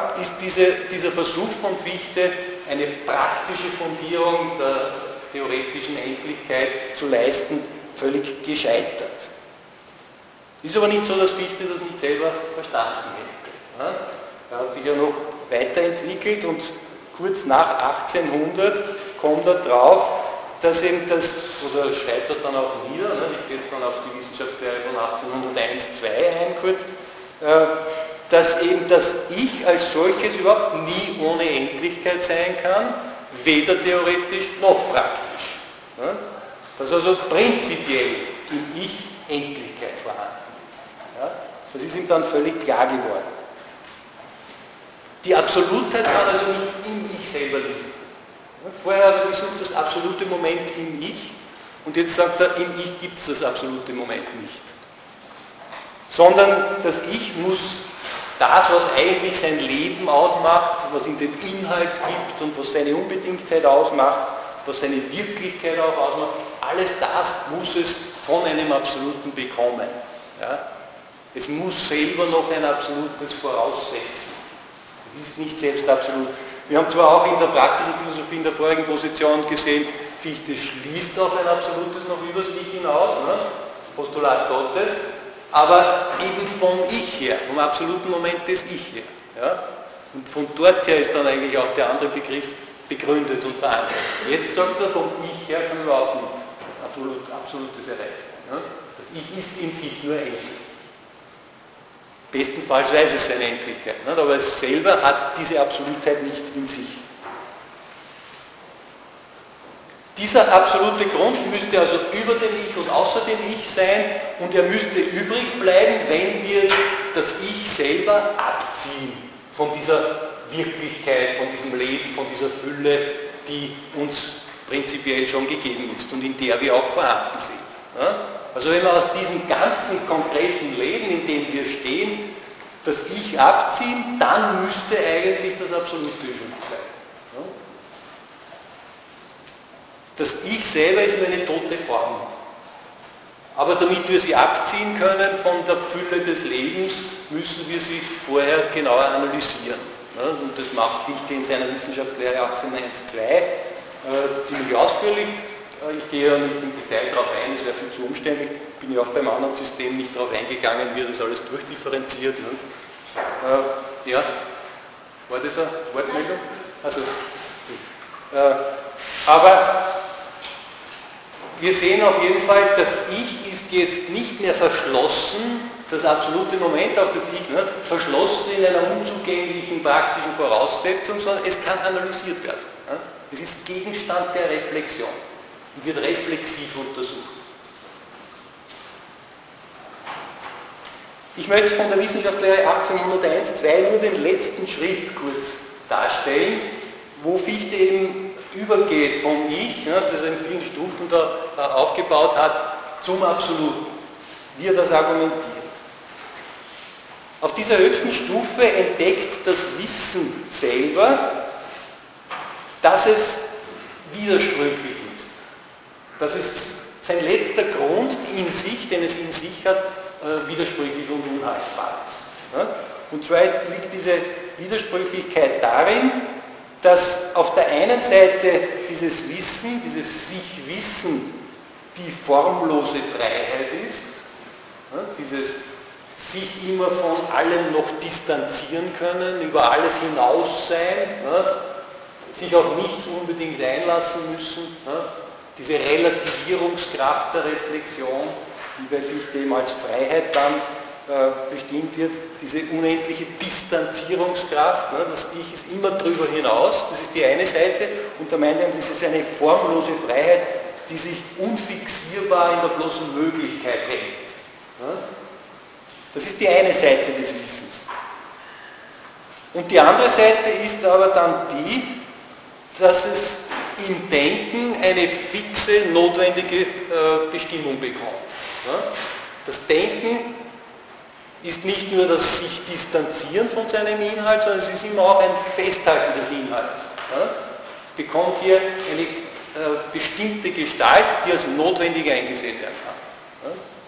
ist dieser Versuch von Fichte, eine praktische Fundierung der theoretischen Endlichkeit zu leisten, völlig gescheitert. Ist aber nicht so, dass Fichte das nicht selber verstanden hätte. Er hat sich ja noch weiterentwickelt und kurz nach 1800 kommt er drauf, dass eben das, oder schreibt das dann auch nieder, ich gehe jetzt dann auf die Wissenschaftslehre von 1801-2 ein kurz, dass eben das Ich als solches überhaupt nie ohne Endlichkeit sein kann, weder theoretisch noch praktisch. Dass also prinzipiell im Ich Endlichkeit vorhanden ist. Das ist ihm dann völlig klar geworden. Die Absolutheit kann also nicht im Ich selber liegen. Vorher hat er gesucht, das absolute Moment im Ich, und jetzt sagt er, im Ich gibt es das absolute Moment nicht. Sondern das Ich muss das, was eigentlich sein Leben ausmacht, was ihm den Inhalt gibt und was seine Unbedingtheit ausmacht, was seine Wirklichkeit auch ausmacht, alles das muss es von einem Absoluten bekommen. Ja? Es muss selber noch ein Absolutes voraussetzen. Es ist nicht selbst absolut. Wir haben zwar auch in der praktischen Philosophie in der vorigen Position gesehen, Fichte schließt auf ein Absolutes noch über das Ich hinaus, Postulat Gottes, aber eben vom Ich her, vom absoluten Moment des Ich her. Ja? Und von dort her ist dann eigentlich auch der andere Begriff begründet und verankert. Jetzt sagt er, vom Ich her kann man überhaupt nicht Absolutes erreichen. Ja? Das Ich ist in sich nur endlich. Bestenfalls weiß es seine Endlichkeit, aber es selber hat diese Absolutheit nicht in sich. Dieser absolute Grund müsste also über dem Ich und außer dem Ich sein und er müsste übrig bleiben, wenn wir das Ich selber abziehen von dieser Wirklichkeit, von diesem Leben, von dieser Fülle, die uns prinzipiell schon gegeben ist und in der wir auch vorhanden sind. Also wenn wir aus diesem ganzen konkreten Leben, in dem wir stehen, das Ich abziehen, dann müsste eigentlich das Absolute übrig bleiben. Das Ich selber ist nur eine tote Form. Aber damit wir sie abziehen können von der Fülle des Lebens, müssen wir sie vorher genauer analysieren. Und das macht Fichte in seiner Wissenschaftslehre 1801-2 ziemlich ausführlich. Ich gehe ja nicht im Detail darauf ein, das wäre viel zu umständlich. Ich bin ja auch beim anderen System nicht darauf eingegangen, wie er das alles durchdifferenziert. Ja, war das eine Wortmeldung? Also, aber wir sehen auf jeden Fall, das Ich ist jetzt nicht mehr verschlossen, das absolute Moment, auch das Ich, verschlossen in einer unzugänglichen praktischen Voraussetzung, sondern es kann analysiert werden. Es ist Gegenstand der Reflexion und wird reflexiv untersucht. Ich möchte von der Wissenschaftslehre 1801-2 nur den letzten Schritt kurz darstellen, wo Fichte eben übergeht vom Ich, das er in vielen Stufen da aufgebaut hat, zum Absoluten, wie er das argumentiert. Auf dieser höchsten Stufe entdeckt das Wissen selber, dass es widersprüchlich ist. Das ist sein letzter Grund in sich, den es in sich hat, widersprüchlich und unhaltbar ist. Und zwar liegt diese Widersprüchlichkeit darin, dass auf der einen Seite dieses Wissen, dieses Sich-Wissen, die formlose Freiheit ist, dieses sich immer von allem noch distanzieren können, über alles hinaus sein, sich auf nichts unbedingt einlassen müssen, diese Relativierungskraft der Reflexion, die bei Fichte eben als Freiheit dann bestimmt wird, diese unendliche Distanzierungskraft, das Ich ist immer drüber hinaus, das ist die eine Seite, und da meint er, das ist eine formlose Freiheit, die sich unfixierbar in der bloßen Möglichkeit hält. Das ist die eine Seite des Wissens. Und die andere Seite ist aber dann die, dass es im Denken eine fixe, notwendige Bestimmung bekommt. Das Denken ist nicht nur das sich distanzieren von seinem Inhalt, sondern es ist immer auch ein Festhalten des Inhalts. Bekommt hier eine bestimmte Gestalt, die als notwendig eingesehen werden kann.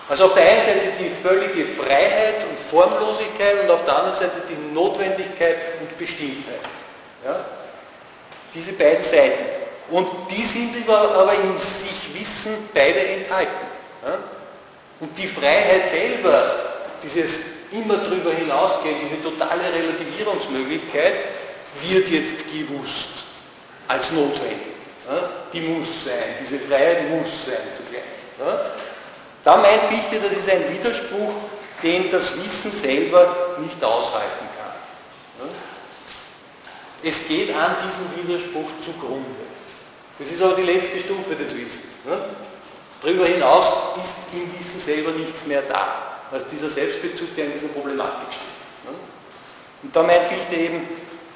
Also auf der einen Seite die völlige Freiheit und Formlosigkeit und auf der anderen Seite die Notwendigkeit und Bestimmtheit. Ja? Diese beiden Seiten. Und die sind aber im Sich-Wissen beide enthalten. Ja? Und die Freiheit selber, dieses immer drüber hinausgehen, diese totale Relativierungsmöglichkeit, wird jetzt gewusst als notwendig. Ja? Die muss sein, diese Freiheit muss sein zugleich. Ja? Da meint Fichte, das ist ein Widerspruch, den das Wissen selber nicht aushalten kann. Ja? Es geht an diesem Widerspruch zugrunde. Das ist aber die letzte Stufe des Wissens. Ja? Darüber hinaus ist im Wissen selber nichts mehr da, als dieser Selbstbezug, der in dieser Problematik steht. Ja? Und da meint Fichte eben,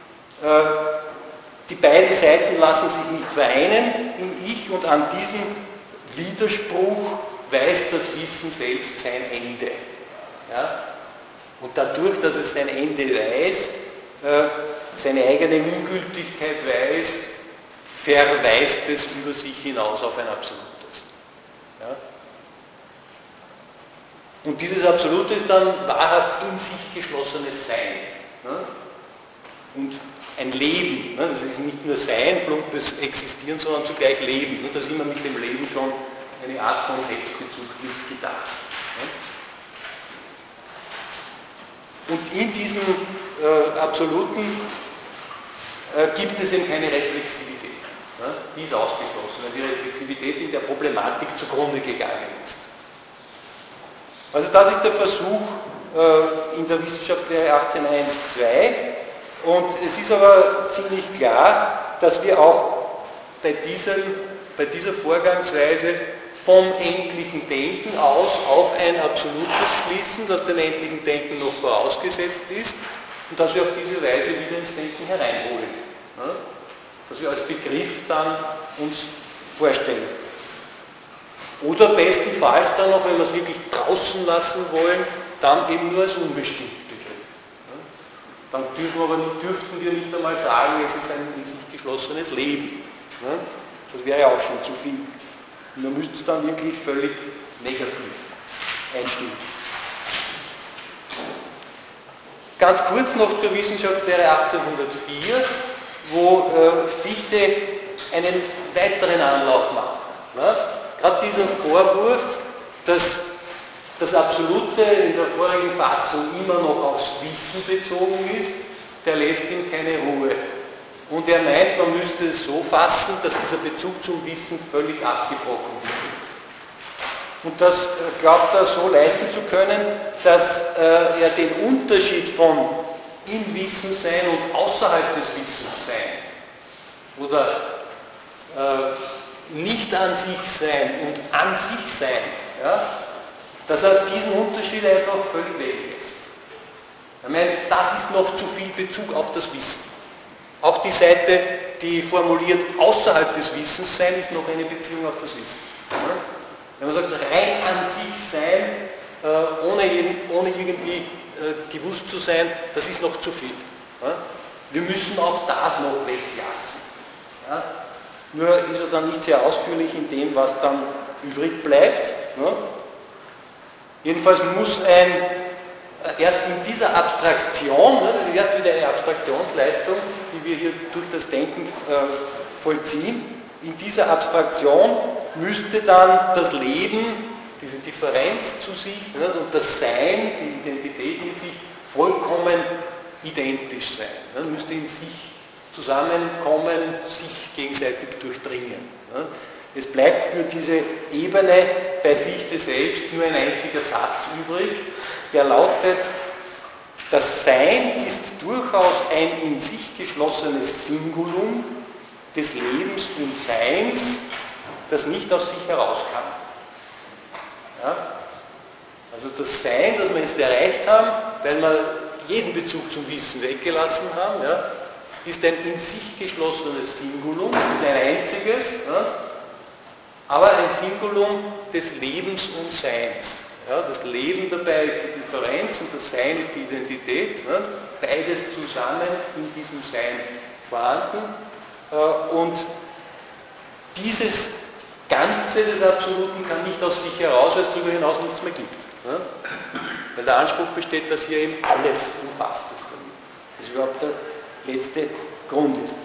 die beiden Seiten lassen sich nicht vereinen im Ich und an diesem Widerspruch weiß das Wissen selbst sein Ende. Ja? Und dadurch, dass es sein Ende weiß, seine eigene Ungültigkeit weiß, verweist es über sich hinaus auf ein Absolutes. Ja? Und dieses Absolute ist dann wahrhaft in sich geschlossenes Sein. Ja? Und ein Leben, ne? Das ist nicht nur Sein, plumpes Existieren, sondern zugleich Leben. Ne? Da ist immer mit dem Leben schon eine Art von Selbstbezug mitgedacht. Ja? Und in diesem Absoluten gibt es eben keine Reflexivität. Ja? Die ist ausgeschlossen, weil die Reflexivität in der Problematik zugrunde gegangen ist. Also das ist der Versuch in der Wissenschaftslehre 18.1.2. Und es ist aber ziemlich klar, dass wir auch bei dieser Vorgangsweise vom endlichen Denken aus auf ein Absolutes schließen, das dem endlichen Denken noch vorausgesetzt ist und dass wir auf diese Weise wieder ins Denken hereinholen. Ja? Dass wir als Begriff dann uns vorstellen. Oder bestenfalls dann noch, wenn wir es wirklich draußen lassen wollen, dann eben nur als unbestimmt. Dann dürften wir nicht einmal sagen, es ist ein in sich geschlossenes Leben. Das wäre ja auch schon zu viel. Und man müsste es dann wirklich völlig negativ einstimmen. Ganz kurz noch zur Wissenschaftslehre 1804, wo Fichte einen weiteren Anlauf macht. Gerade dieser Vorwurf, dass das Absolute in der vorigen Fassung immer noch aufs Wissen bezogen ist, der lässt ihm keine Ruhe. Und er meint, man müsste es so fassen, dass dieser Bezug zum Wissen völlig abgebrochen wird. Und das glaubt er so leisten zu können, dass er den Unterschied von im Wissen sein und außerhalb des Wissens sein oder nicht an sich sein und an sich sein, ja, dass er diesen Unterschied einfach völlig weglässt. Er meint, das ist noch zu viel Bezug auf das Wissen. Auch die Seite, die formuliert, außerhalb des Wissens sein, ist noch eine Beziehung auf das Wissen. Wenn man sagt, rein an sich sein, ohne irgendwie gewusst zu sein, das ist noch zu viel. Wir müssen auch das noch weglassen. Nur ist er dann nicht sehr ausführlich in dem, was dann übrig bleibt. Jedenfalls muss erst in dieser Abstraktion, das ist erst wieder eine Abstraktionsleistung, die wir hier durch das Denken vollziehen, in dieser Abstraktion müsste dann das Leben, diese Differenz zu sich und das Sein, die Identität mit sich vollkommen identisch sein. Müsste in sich zusammenkommen, sich gegenseitig durchdringen. Es bleibt für diese Ebene bei Fichte selbst nur ein einziger Satz übrig, der lautet, das Sein ist durchaus ein in sich geschlossenes Singulum des Lebens und Seins, das nicht aus sich heraus kann. Ja? Also das Sein, das wir jetzt erreicht haben, weil wir jeden Bezug zum Wissen weggelassen haben, ja, ist ein in sich geschlossenes Singulum, das ist ein einziges, ja, aber ein Singulum des Lebens und Seins. Ja, das Leben dabei ist die Differenz und das Sein ist die Identität. Ja, beides zusammen in diesem Sein vorhanden. Und dieses Ganze des Absoluten kann nicht aus sich heraus, weil es darüber hinaus nichts mehr gibt. Ja? Weil der Anspruch besteht, dass hier eben alles umfasst ist damit. Das überhaupt der letzte Grund ist.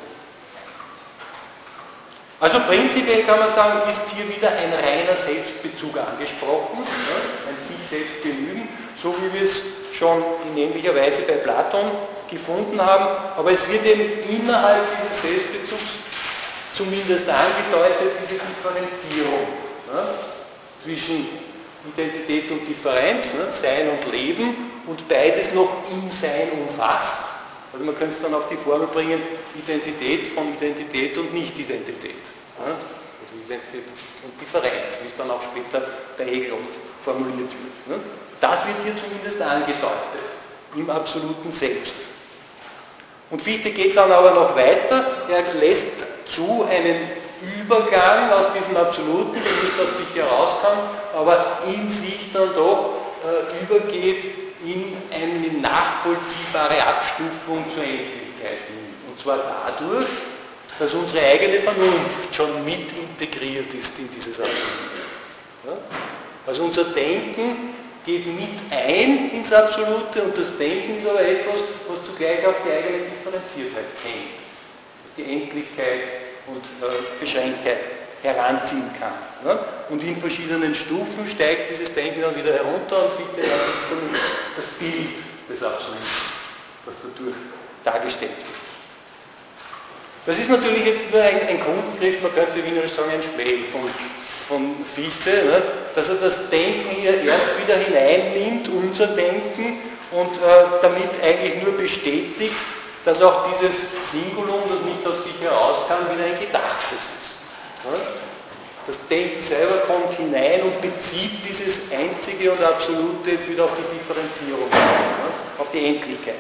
Also prinzipiell kann man sagen, ist hier wieder ein reiner Selbstbezug angesprochen, ja? Ein sich selbst genügen, so wie wir es schon in ähnlicher Weise bei Platon gefunden haben, aber es wird eben innerhalb dieses Selbstbezugs zumindest angedeutet, diese Differenzierung, ja, zwischen Identität und Differenz, ne, Sein und Leben, und beides noch im Sein umfasst. Also man könnte es dann auf die Formel bringen, Identität von Identität und Nicht-Identität. Ja, also Identität und Differenz, wie es dann auch später bei Hegel oft formuliert wird. Ne. Das wird hier zumindest angedeutet, im absoluten Selbst. Und Fichte geht dann aber noch weiter, er lässt zu einen Übergang aus diesem Absoluten, der nicht aus sich herauskam, aber in sich dann doch übergeht in eine nachvollziehbare Abstufung zur Endlichkeit hin. Und zwar dadurch, dass unsere eigene Vernunft schon mit integriert ist in dieses Absolut. Ja? Also unser Denken geht mit ein ins Absolute, und das Denken ist aber etwas, was zugleich auch die eigene Differenziertheit kennt, was die Endlichkeit und Beschränktheit heranziehen kann. Ja? Und in verschiedenen Stufen steigt dieses Denken dann wieder herunter, und Fichte erreicht dann das Bild des Absoluten, das dadurch dargestellt wird. Das ist natürlich jetzt nur ein Grundgriff, man könnte wienerisch sagen, ein Schmäh von Fichte, ne? Dass er das Denken hier erst wieder hineinnimmt, unser Denken, und damit eigentlich nur bestätigt, dass auch dieses Singulum, das nicht aus sich heraus kann, wieder ein gedachtes ist. Ne? Das Denken selber kommt hinein und bezieht dieses Einzige und Absolute jetzt wieder auf die Differenzierung, ne? Auf die Endlichkeit.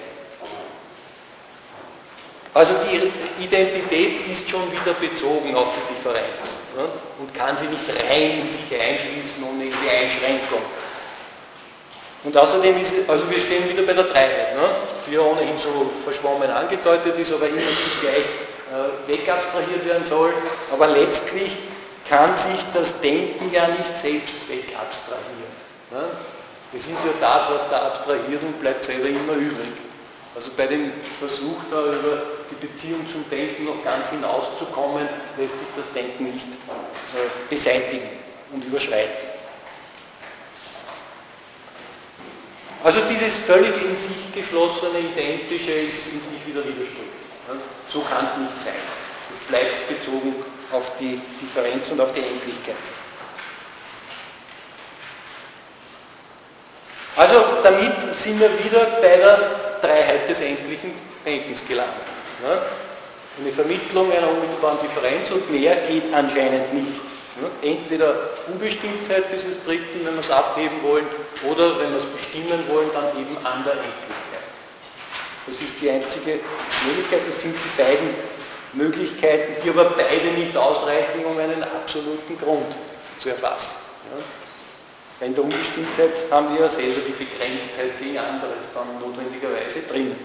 Also die Identität ist schon wieder bezogen auf die Differenz, ne? Und kann sie nicht rein in sich einschließen ohne die Einschränkung. Und außerdem ist es, also wir stehen wieder bei der Dreiheit, ne? Die ja ohnehin so verschwommen angedeutet ist, aber immer zugleich wegabstrahiert werden soll. Aber letztlich kann sich das Denken ja nicht selbst wegabstrahieren. Ne? Es ist ja das, was da abstrahiert, und bleibt selber immer übrig. Also bei dem Versuch, da über die Beziehung zum Denken noch ganz hinauszukommen, lässt sich das Denken nicht beseitigen und überschreiten. Also dieses völlig in sich geschlossene, identische ist in sich wieder widersprüchlich. So kann es nicht sein. Es bleibt bezogen auf die Differenz und auf die Endlichkeit. Also damit sind wir wieder bei der Dreiheit des endlichen Denkens gelandet. Eine Vermittlung einer unmittelbaren Differenz und mehr geht anscheinend nicht. Entweder Unbestimmtheit dieses Dritten, wenn wir es abheben wollen, oder wenn wir es bestimmen wollen, dann eben an der Endlichkeit. Das ist die einzige Möglichkeit, das sind die beiden Möglichkeiten, die aber beide nicht ausreichen, um einen absoluten Grund zu erfassen. Ja? In der Unbestimmtheit haben wir ja selber die Begrenztheit gegen anderes dann notwendigerweise drin.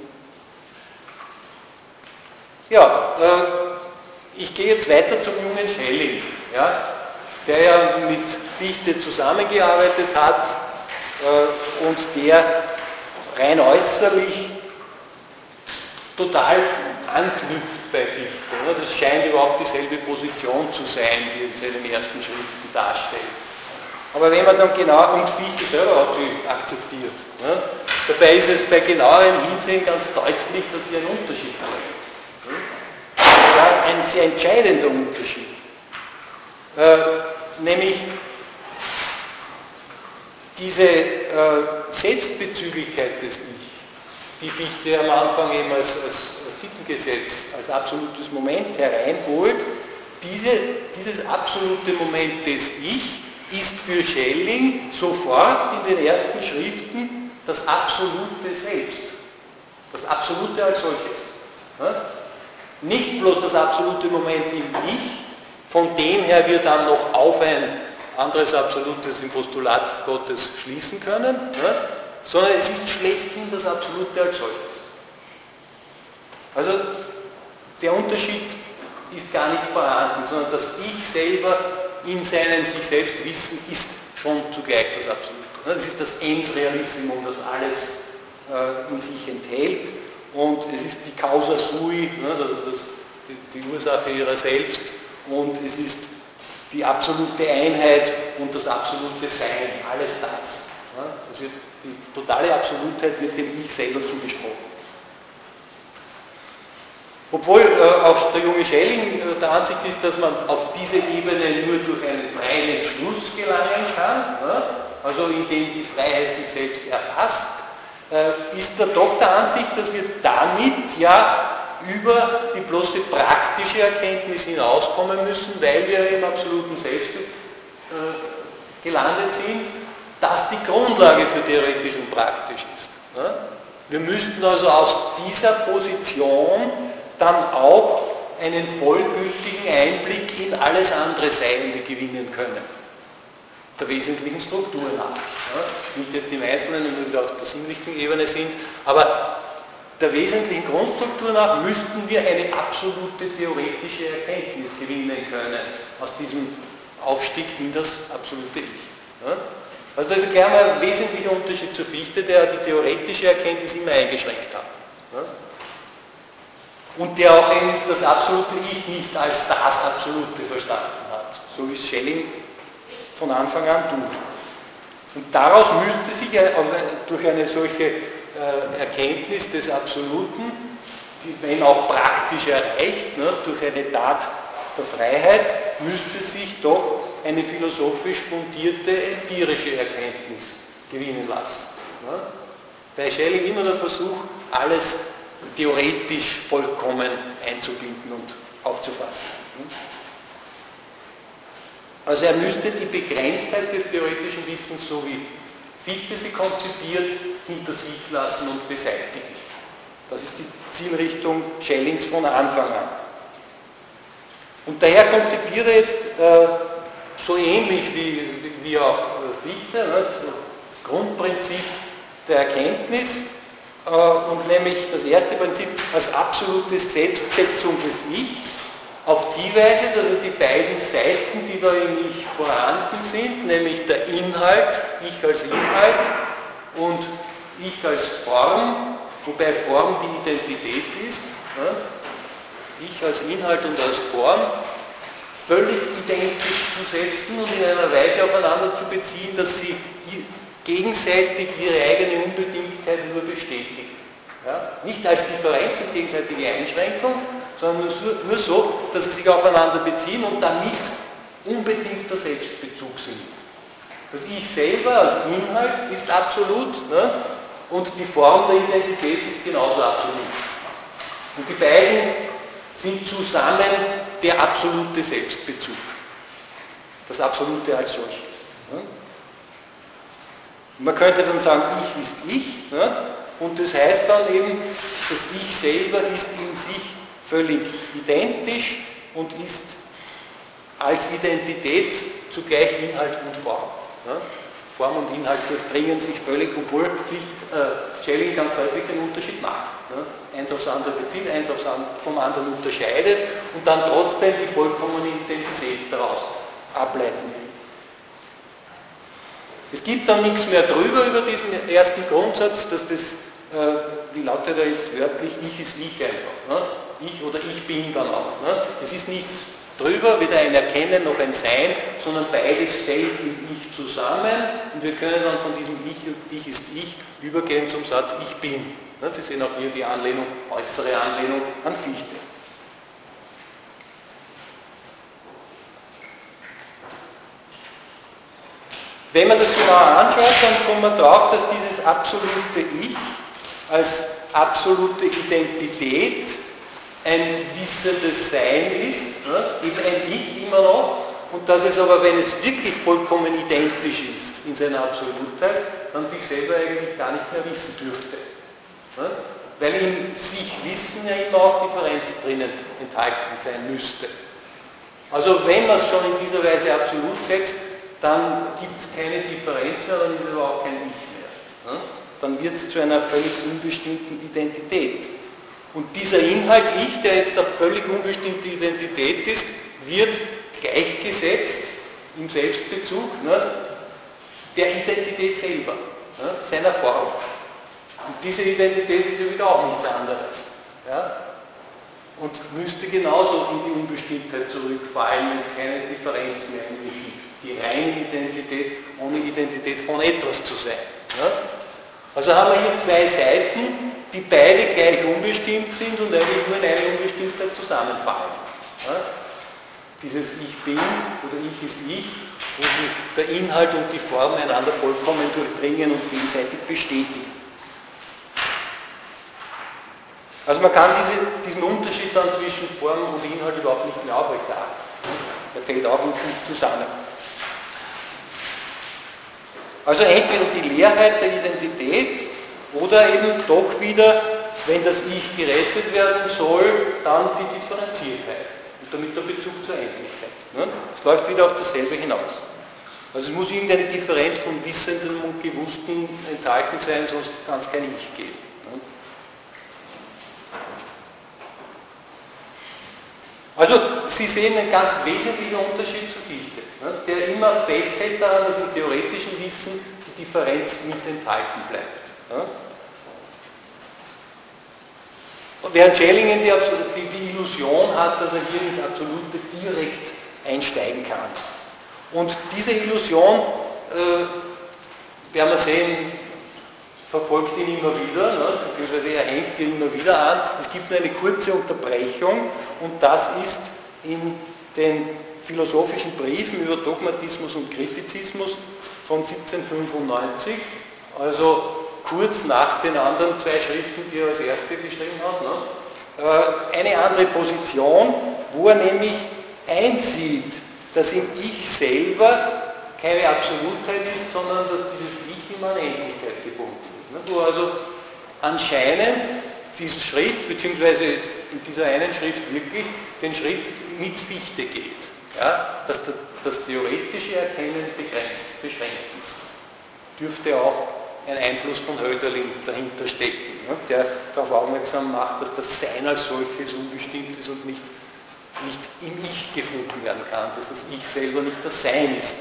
Ja, ich gehe jetzt weiter zum jungen Schelling, ja, der ja mit Fichte zusammengearbeitet hat und der rein äußerlich total anknüpft bei Fichte. Ne? Das scheint überhaupt dieselbe Position zu sein, die er in seinen ersten Schriften darstellt. Aber wenn man dann genau, und Fichte selber hat sie akzeptiert, ne? Dabei ist es bei genauerem Hinsehen ganz deutlich, dass sie einen Unterschied haben. Ja, ein sehr entscheidender Unterschied. Nämlich diese Selbstbezüglichkeit des Ich, die Fichte am Anfang eben als Sittengesetz, als absolutes Moment hereinholt, dieses absolute Moment des Ich ist für Schelling sofort in den ersten Schriften das absolute Selbst, das Absolute als solches. Ja? Nicht bloß das absolute Moment im Ich, von dem her wir dann noch auf ein anderes Absolutes im Postulat Gottes schließen können, ja? Sondern es ist schlechthin das Absolute als solches. Also der Unterschied ist gar nicht vorhanden, sondern das Ich selber in seinem sich selbst Wissen ist schon zugleich das Absolute. Das ist das Ens Realissimum, das alles in sich enthält, und es ist die Causa sui, also die Ursache ihrer selbst, und es ist die absolute Einheit und das absolute Sein, alles das. Die totale Absolutheit wird dem Ich selber zugesprochen. Obwohl auch der junge Schelling der Ansicht ist, dass man auf diese Ebene nur durch einen freien Entschluss gelangen kann, also indem die Freiheit sich selbst erfasst, ist er doch der Ansicht, dass wir damit ja über die bloße praktische Erkenntnis hinauskommen müssen, weil wir im absoluten Selbst gelandet sind, das die Grundlage für theoretisch und praktisch ist. Wir müssten also aus dieser Position dann auch einen vollgültigen Einblick in alles andere Seiende gewinnen können. Der wesentlichen Struktur nach. Nicht jetzt im Einzelnen, wenn wir wieder auf der sinnlichen Ebene sind, aber der wesentlichen Grundstruktur nach müssten wir eine absolute theoretische Erkenntnis gewinnen können aus diesem Aufstieg in das absolute Ich. Also das ist gleich mal ein wesentlicher Unterschied zur Fichte, der die theoretische Erkenntnis immer eingeschränkt hat. Und der auch eben das absolute Ich nicht als das Absolute verstanden hat, so wie es Schelling von Anfang an tut. Und daraus müsste sich durch eine solche Erkenntnis des Absoluten, die, wenn auch praktisch erreicht, durch eine Tat der Freiheit, müsste sich doch eine philosophisch fundierte empirische Erkenntnis gewinnen lassen. Bei Schelling immer der Versuch, alles theoretisch vollkommen einzubinden und aufzufassen. Also er müsste die Begrenztheit des theoretischen Wissens, so wie Fichte sie konzipiert, hinter sich lassen und beseitigen. Das ist die Zielrichtung Schellings von Anfang an. Und daher konzipiert er jetzt so ähnlich wie auch Fichte, das Grundprinzip der Erkenntnis, und nämlich das erste Prinzip als absolute Selbstsetzung des Ich, auf die Weise, dass er die beiden Seiten, die da im Ich vorhanden sind, nämlich der Inhalt, Ich als Inhalt und Ich als Form, wobei Form die Identität ist, Ich als Inhalt und als Form, völlig identisch zu setzen und in einer Weise aufeinander zu beziehen, dass sie gegenseitig ihre eigene Unbedingtheit nur bestätigen. Ja? Nicht als Differenz und gegenseitige Einschränkung, sondern nur so, dass sie sich aufeinander beziehen und damit unbedingter Selbstbezug sind. Das Ich selber als Inhalt ist absolut, und die Form der Identität ist genauso absolut. Und die beiden sind zusammen der absolute Selbstbezug. Das Absolute als solches. Man könnte dann sagen, Ich ist Ich, und das heißt dann eben, das Ich selber ist in sich völlig identisch und ist als Identität zugleich Inhalt und Form. Form und Inhalt durchdringen sich völlig, obwohl Schelling ganz häufig den Unterschied macht. Eins aufs andere bezieht, eins vom anderen unterscheidet und dann trotzdem die vollkommene Identität daraus ableiten will. Es gibt dann nichts mehr drüber über diesen ersten Grundsatz, dass das, wie lautet er jetzt wörtlich, Ich ist Ich einfach. Ich oder Ich bin dann auch. Es ist nichts drüber, weder ein Erkennen noch ein Sein, sondern beides fällt im Ich zusammen und wir können dann von diesem Ich und Ich ist Ich übergehen zum Satz Ich bin. Sie sehen auch hier die Anlehnung, äußere Anlehnung an Fichte. Wenn man das genauer anschaut, dann kommt man darauf, dass dieses absolute Ich als absolute Identität ein wissendes Sein ist, eben ein Ich immer noch, und dass es aber, wenn es wirklich vollkommen identisch ist in seiner Absolutheit, dann sich selber eigentlich gar nicht mehr wissen dürfte. Weil in sich Wissen ja immer auch Differenz drinnen enthalten sein müsste. Also wenn man es schon in dieser Weise absolut setzt, dann gibt es keine Differenz mehr, dann ist es aber auch kein Ich mehr. Dann wird es zu einer völlig unbestimmten Identität. Und dieser Inhalt Ich, der jetzt eine völlig unbestimmte Identität ist, wird gleichgesetzt im Selbstbezug, ne, der Identität selber, ne, seiner Form. Und diese Identität ist ja wieder auch nichts anderes. Ja? Und müsste genauso in die Unbestimmtheit zurückfallen, wenn es keine Differenz mehr in ihr gibt. Die reine Identität ohne Identität von etwas zu sein. Ja? Also haben wir hier zwei Seiten, die beide gleich unbestimmt sind und eigentlich nur in eine Unbestimmtheit zusammenfallen. Ja? Dieses Ich bin oder Ich ist Ich, wo der Inhalt und die Form einander vollkommen durchdringen und gegenseitig bestätigen. Also man kann diesen Unterschied dann zwischen Form und Inhalt überhaupt nicht mehr aufrechterhalten. Der fällt auch in sich zusammen. Also entweder die Leerheit der Identität oder eben doch wieder, wenn das Ich gerettet werden soll, dann die Differenziertheit und damit der Bezug zur Endlichkeit. Es läuft wieder auf dasselbe hinaus. Also es muss irgendeine Differenz von Wissenden und Gewussten enthalten sein, sonst kann es kein Ich geben. Also Sie sehen einen ganz wesentlichen Unterschied zu Fichte, der immer festhält daran, dass im theoretischen Wissen die Differenz mit enthalten bleibt. Während Schelling die Illusion hat, dass er hier ins Absolute direkt einsteigen kann. Und diese Illusion, werden wir sehen, verfolgt ihn immer wieder, beziehungsweise er hängt ihn immer wieder an. Es gibt nur eine kurze Unterbrechung und das ist in den philosophischen Briefen über Dogmatismus und Kritizismus von 1795, also kurz nach den anderen zwei Schriften, die er als erste geschrieben hat, eine andere Position, wo er nämlich einsieht, dass im Ich selber keine Absolutheit ist, sondern dass dieses Ich immer an Endlichkeit gebunden ist. Wo also anscheinend diesen Schritt, beziehungsweise in dieser einen Schrift wirklich den Schritt mit Fichte geht. Ja? Dass das theoretische Erkennen begrenzt, beschränkt ist. Dürfte auch ein Einfluss von Hölderlin dahinter stecken, der darauf aufmerksam macht, dass das Sein als solches unbestimmt ist und nicht im Ich gefunden werden kann, dass das Ich selber nicht das Sein ist.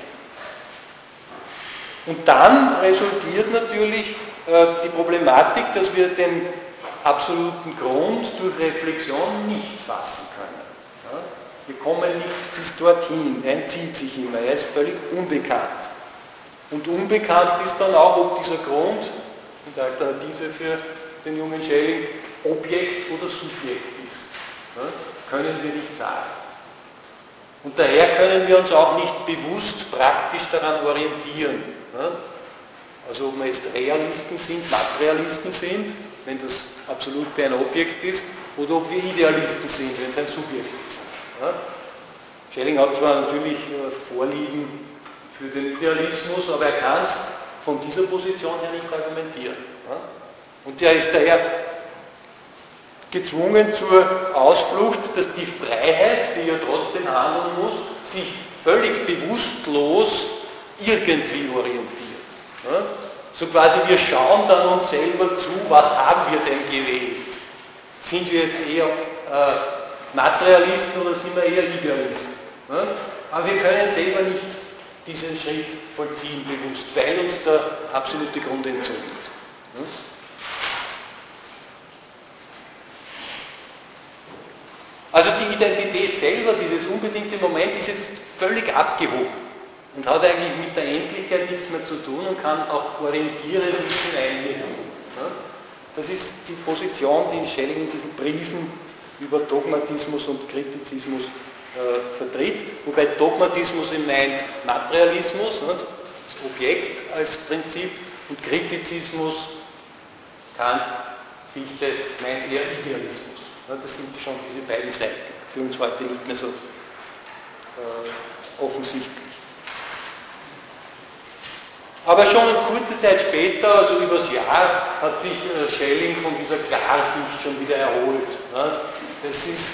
Und dann resultiert natürlich die Problematik, dass wir den absoluten Grund durch Reflexion nicht fassen können. Ja? Wir kommen nicht bis dorthin, er entzieht sich immer, er ist völlig unbekannt. Und unbekannt ist dann auch, ob dieser Grund, die Alternative für den jungen Schelling, Objekt oder Subjekt ist. Ja? Können wir nicht sagen. Und daher können wir uns auch nicht bewusst praktisch daran orientieren. Ja? Also ob wir jetzt Realisten sind, Materialisten sind, wenn das Absolute ein Objekt ist, oder ob wir Idealisten sind, wenn es ein Subjekt ist. Ja? Schelling hat zwar natürlich Vorlieben für den Idealismus, aber er kann es von dieser Position her nicht argumentieren. Ja? Und er ist daher gezwungen zur Ausflucht, dass die Freiheit, die er trotzdem handeln muss, sich völlig bewusstlos irgendwie orientiert. Ja? So quasi, wir schauen dann uns selber zu, was haben wir denn gewählt? Sind wir jetzt eher Materialisten oder sind wir eher Idealisten? Ja? Aber wir können selber nicht diesen Schritt vollziehen bewusst, weil uns der absolute Grund entzogen ist. Ja? Also die Identität selber, dieses unbedingte Moment, ist jetzt völlig abgehoben und hat eigentlich mit der Endlichkeit nichts mehr zu tun und kann auch orientierend nicht hineinnehmen. Das ist die Position, die Schelling in diesen Briefen über Dogmatismus und Kritizismus vertritt, wobei Dogmatismus meint Materialismus, das Objekt als Prinzip, und Kritizismus, Kant, Fichte, meint eher Idealismus. Das sind schon diese beiden Seiten, für uns heute nicht mehr so offensichtlich. Aber schon eine kurze Zeit später, also übers Jahr, hat sich Schelling von dieser Klarsicht schon wieder erholt. Es ist,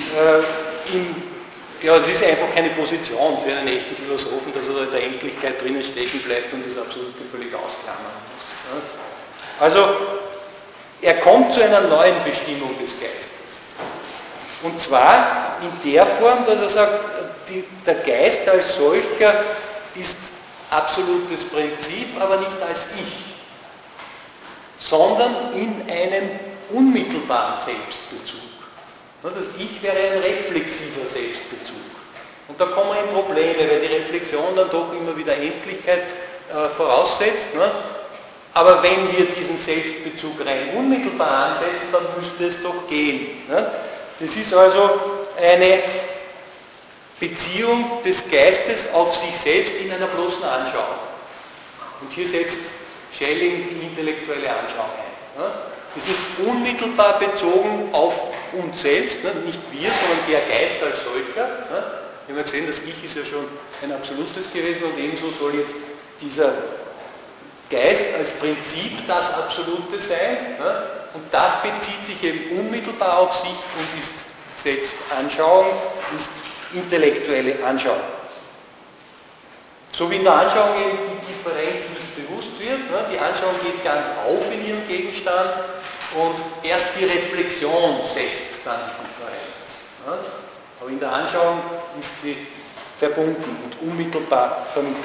es ist einfach keine Position für einen echten Philosophen, dass er da in der Endlichkeit drinnen stecken bleibt und das Absolute völlig ausklammern muss. Also, er kommt zu einer neuen Bestimmung des Geistes. Und zwar in der Form, dass er sagt, der Geist als solcher ist absolutes Prinzip, aber nicht als Ich, sondern in einem unmittelbaren Selbstbezug. Das Ich wäre ein reflexiver Selbstbezug. Und da kommen wir in Probleme, weil die Reflexion dann doch immer wieder Endlichkeit voraussetzt. Ne? Aber wenn wir diesen Selbstbezug rein unmittelbar ansetzen, dann müsste es doch gehen. Ne? Das ist also eine Beziehung des Geistes auf sich selbst in einer bloßen Anschauung. Und hier setzt Schelling die intellektuelle Anschauung ein. Ne? Das ist unmittelbar bezogen auf uns selbst, ne? Nicht wir, sondern der Geist als solcher. Ne? Wir haben ja gesehen, das Ich ist ja schon ein absolutes gewesen und ebenso soll jetzt dieser Geist als Prinzip das Absolute sein. Ne? Und das bezieht sich eben unmittelbar auf sich und ist Selbstanschauung, ist intellektuelle Anschauung. So wie in der Anschauung eben die Differenz nicht bewusst wird, ne? Die Anschauung geht ganz auf in ihrem Gegenstand und erst die Reflexion setzt dann die Differenz. Ne? Aber in der Anschauung ist sie verbunden und unmittelbar vermittelt.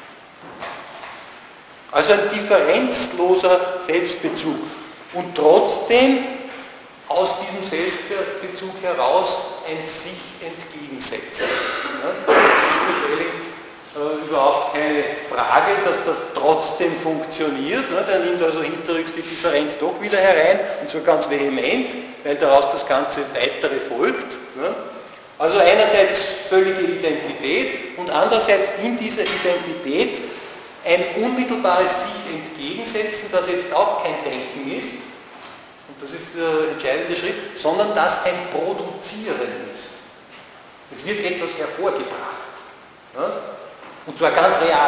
Also ein differenzloser Selbstbezug. Und trotzdem aus diesem Selbstbezug heraus ein sich entgegensetzen. Das ist für Schelling überhaupt keine Frage, dass das trotzdem funktioniert. Der nimmt also hinterrücks die Differenz doch wieder herein und so ganz vehement, weil daraus das ganze Weitere folgt. Also einerseits völlige Identität und andererseits in dieser Identität ein unmittelbares sich entgegensetzen, das jetzt auch kein Denken ist, und das ist der entscheidende Schritt, sondern das ein Produzieren ist. Es wird etwas hervorgebracht. Ja? Und zwar ganz real.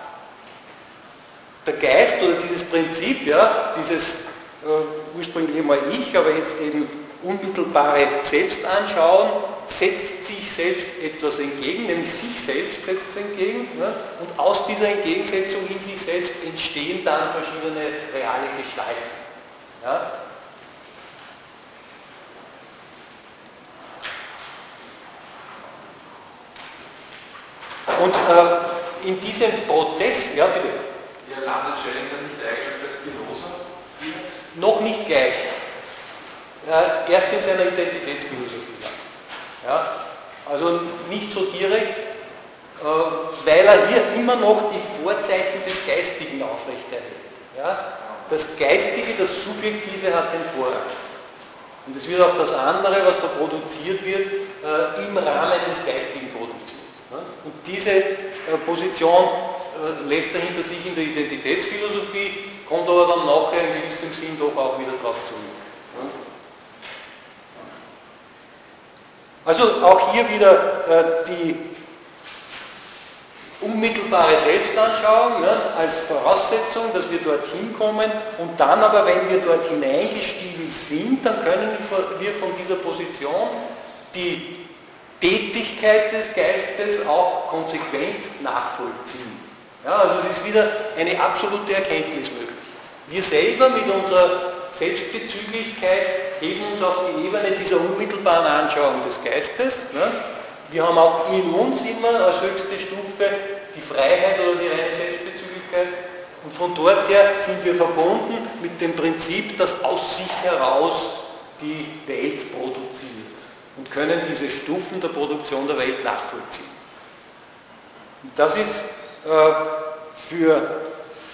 Der Geist oder dieses Prinzip, ja, dieses ursprünglich mal Ich, aber jetzt eben unmittelbare Selbstanschauen, setzt sich selbst etwas entgegen, nämlich sich selbst setzt es entgegen, ja, und aus dieser Entgegensetzung in sich selbst entstehen dann verschiedene reale Gestalten. Ja. Und in diesem Prozess, ja bitte. Ja, landet Schelling dann nicht eigentlich bei Spinoza? Noch nicht gleich. Erst in seiner Identitätsphilosophie. Ja, also nicht so direkt, weil er hier immer noch die Vorzeichen des Geistigen aufrechterhält. Ja, das Geistige, das Subjektive hat den Vorrang. Und es wird auch das andere, was da produziert wird, im Rahmen des Geistigen produziert. Ja, und diese Position lässt er hinter sich in der Identitätsphilosophie, kommt aber dann nachher in gewissem Sinn doch auch wieder drauf zurück. Also auch hier wieder die unmittelbare Selbstanschauung, ja, als Voraussetzung, dass wir dorthin kommen, und dann aber, wenn wir dort hineingestiegen sind, dann können wir von dieser Position die Tätigkeit des Geistes auch konsequent nachvollziehen. Ja, also es ist wieder eine absolute Erkenntnis möglich. Wir selber mit unserer Selbstbezüglichkeit heben uns auf die Ebene dieser unmittelbaren Anschauung des Geistes. Ne? Wir haben auch in uns immer als höchste Stufe die Freiheit oder die reine Selbstbezüglichkeit, und von dort her sind wir verbunden mit dem Prinzip, das aus sich heraus die Welt produziert, und können diese Stufen der Produktion der Welt nachvollziehen. Und das ist für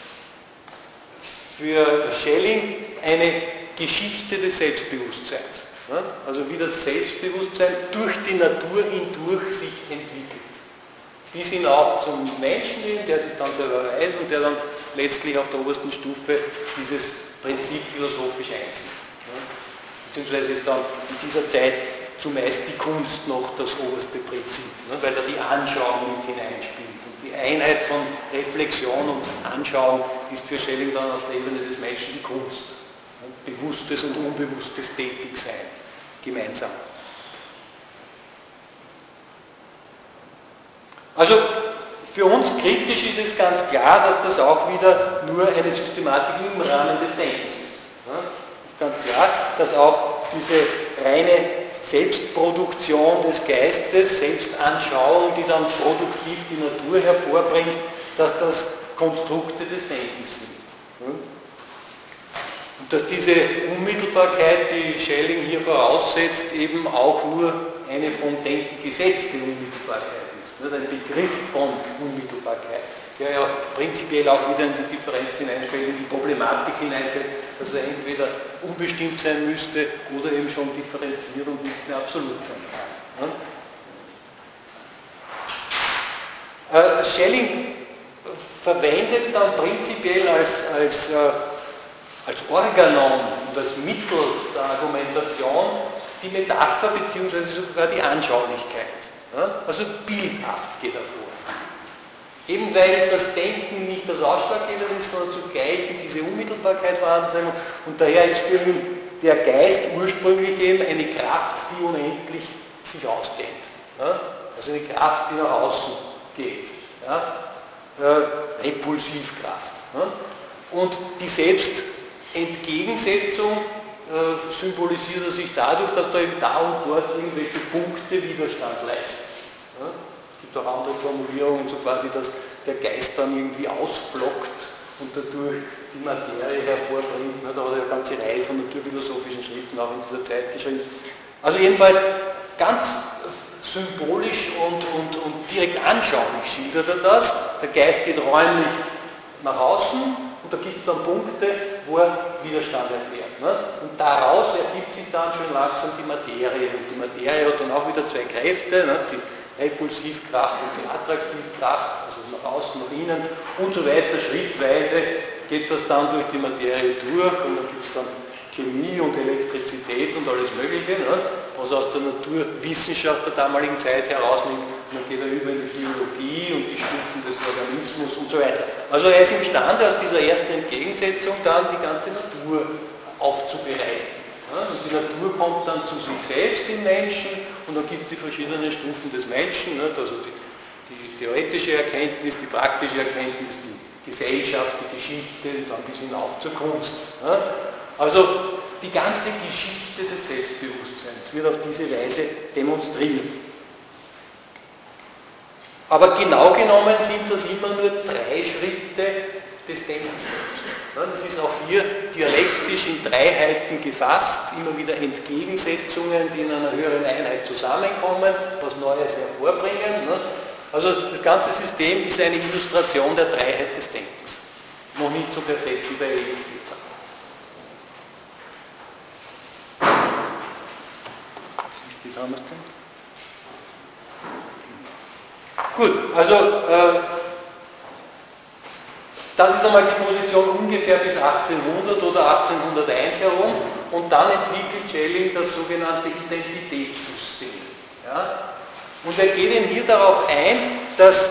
Schelling eine Geschichte des Selbstbewusstseins. Ja? Also wie das Selbstbewusstsein durch die Natur hindurch sich entwickelt. Bis hin auch zum Menschen, der sich dann selber weiß und der dann letztlich auf der obersten Stufe dieses Prinzip philosophisch einzieht. Ja? Beziehungsweise ist dann in dieser Zeit zumeist die Kunst noch das oberste Prinzip, ne? Weil da die Anschauung mit hineinspielt. Die Einheit von Reflexion und Anschauung ist für Schelling dann auf der Ebene des Menschen die Kunst. Bewusstes und unbewusstes Tätigsein gemeinsam. Also für uns kritisch ist es ganz klar, dass das auch wieder nur eine Systematik im Rahmen des Denkens ist. Es ist ganz klar, dass auch diese reine Selbstproduktion des Geistes, Selbstanschauung, die dann produktiv die Natur hervorbringt, dass das Konstrukte des Denkens sind. Und dass diese Unmittelbarkeit, die Schelling hier voraussetzt, eben auch nur eine vom Denken gesetzte Unmittelbarkeit ist. Nicht ein Begriff von Unmittelbarkeit, der ja prinzipiell auch wieder in die Differenz hineinfällt, in die Problematik hineinfällt, dass er entweder unbestimmt sein müsste oder eben schon differenziert und nicht mehr absolut sein kann. Schelling verwendet dann prinzipiell als Organon und als Mittel der Argumentation die Metapher bzw. sogar die Anschaulichkeit. Also bildhaft geht er vor. Eben weil das Denken nicht das Ausschlaggebende ist, sondern zugleich diese Unmittelbarkeit vorhanden sein muss. Und daher ist für ihn der Geist ursprünglich eben eine Kraft, die unendlich sich ausdehnt. Also eine Kraft, die nach außen geht. Repulsivkraft. Und die Selbstentgegensetzung symbolisiert er sich dadurch, dass da eben da und dort irgendwelche Punkte Widerstand leisten. Es gibt auch andere Formulierungen, so quasi, dass der Geist dann irgendwie ausblockt und dadurch die Materie hervorbringt. Da hat er eine ganze Reihe von naturphilosophischen Schriften auch in dieser Zeit geschrieben. Also jedenfalls ganz symbolisch und direkt anschaulich schildert er das. Der Geist geht räumlich nach außen und da gibt es dann Punkte, wo er Widerstand erfährt. Und daraus ergibt sich dann schon langsam die Materie. Und die Materie hat dann auch wieder zwei Kräfte, die Repulsivkraft und die Attraktivkraft, also nach außen, nach innen und so weiter. Schrittweise geht das dann durch die Materie durch und dann gibt es dann Chemie und Elektrizität und alles Mögliche, was aus der Naturwissenschaft der damaligen Zeit herausnimmt. Dann geht er über in die Biologie und die Stufen des Organismus und so weiter. Also er ist imstande, aus dieser ersten Entgegensetzung dann die ganze Natur aufzubereiten. Und die Natur kommt dann zu sich selbst im Menschen und dann gibt es die verschiedenen Stufen des Menschen, also die theoretische Erkenntnis, die praktische Erkenntnis, die Gesellschaft, die Geschichte und dann bis hinauf zur Kunst. Also die ganze Geschichte des Selbstbewusstseins wird auf diese Weise demonstriert. Aber genau genommen sind das immer nur 3 Schritte des Denkens selbst. Das ist auch hier dialektisch in Dreiheiten gefasst, immer wieder Entgegensetzungen, die in einer höheren Einheit zusammenkommen, was Neues hervorbringen. Also das ganze System ist eine Illustration der Dreiheit des Denkens. Noch nicht so perfekt wie bei Hegel. Gut, also das ist einmal die Position ungefähr bis 1800 oder 1801 herum und dann entwickelt Schelling das sogenannte Identitätssystem. Ja? Und er geht eben hier darauf ein, dass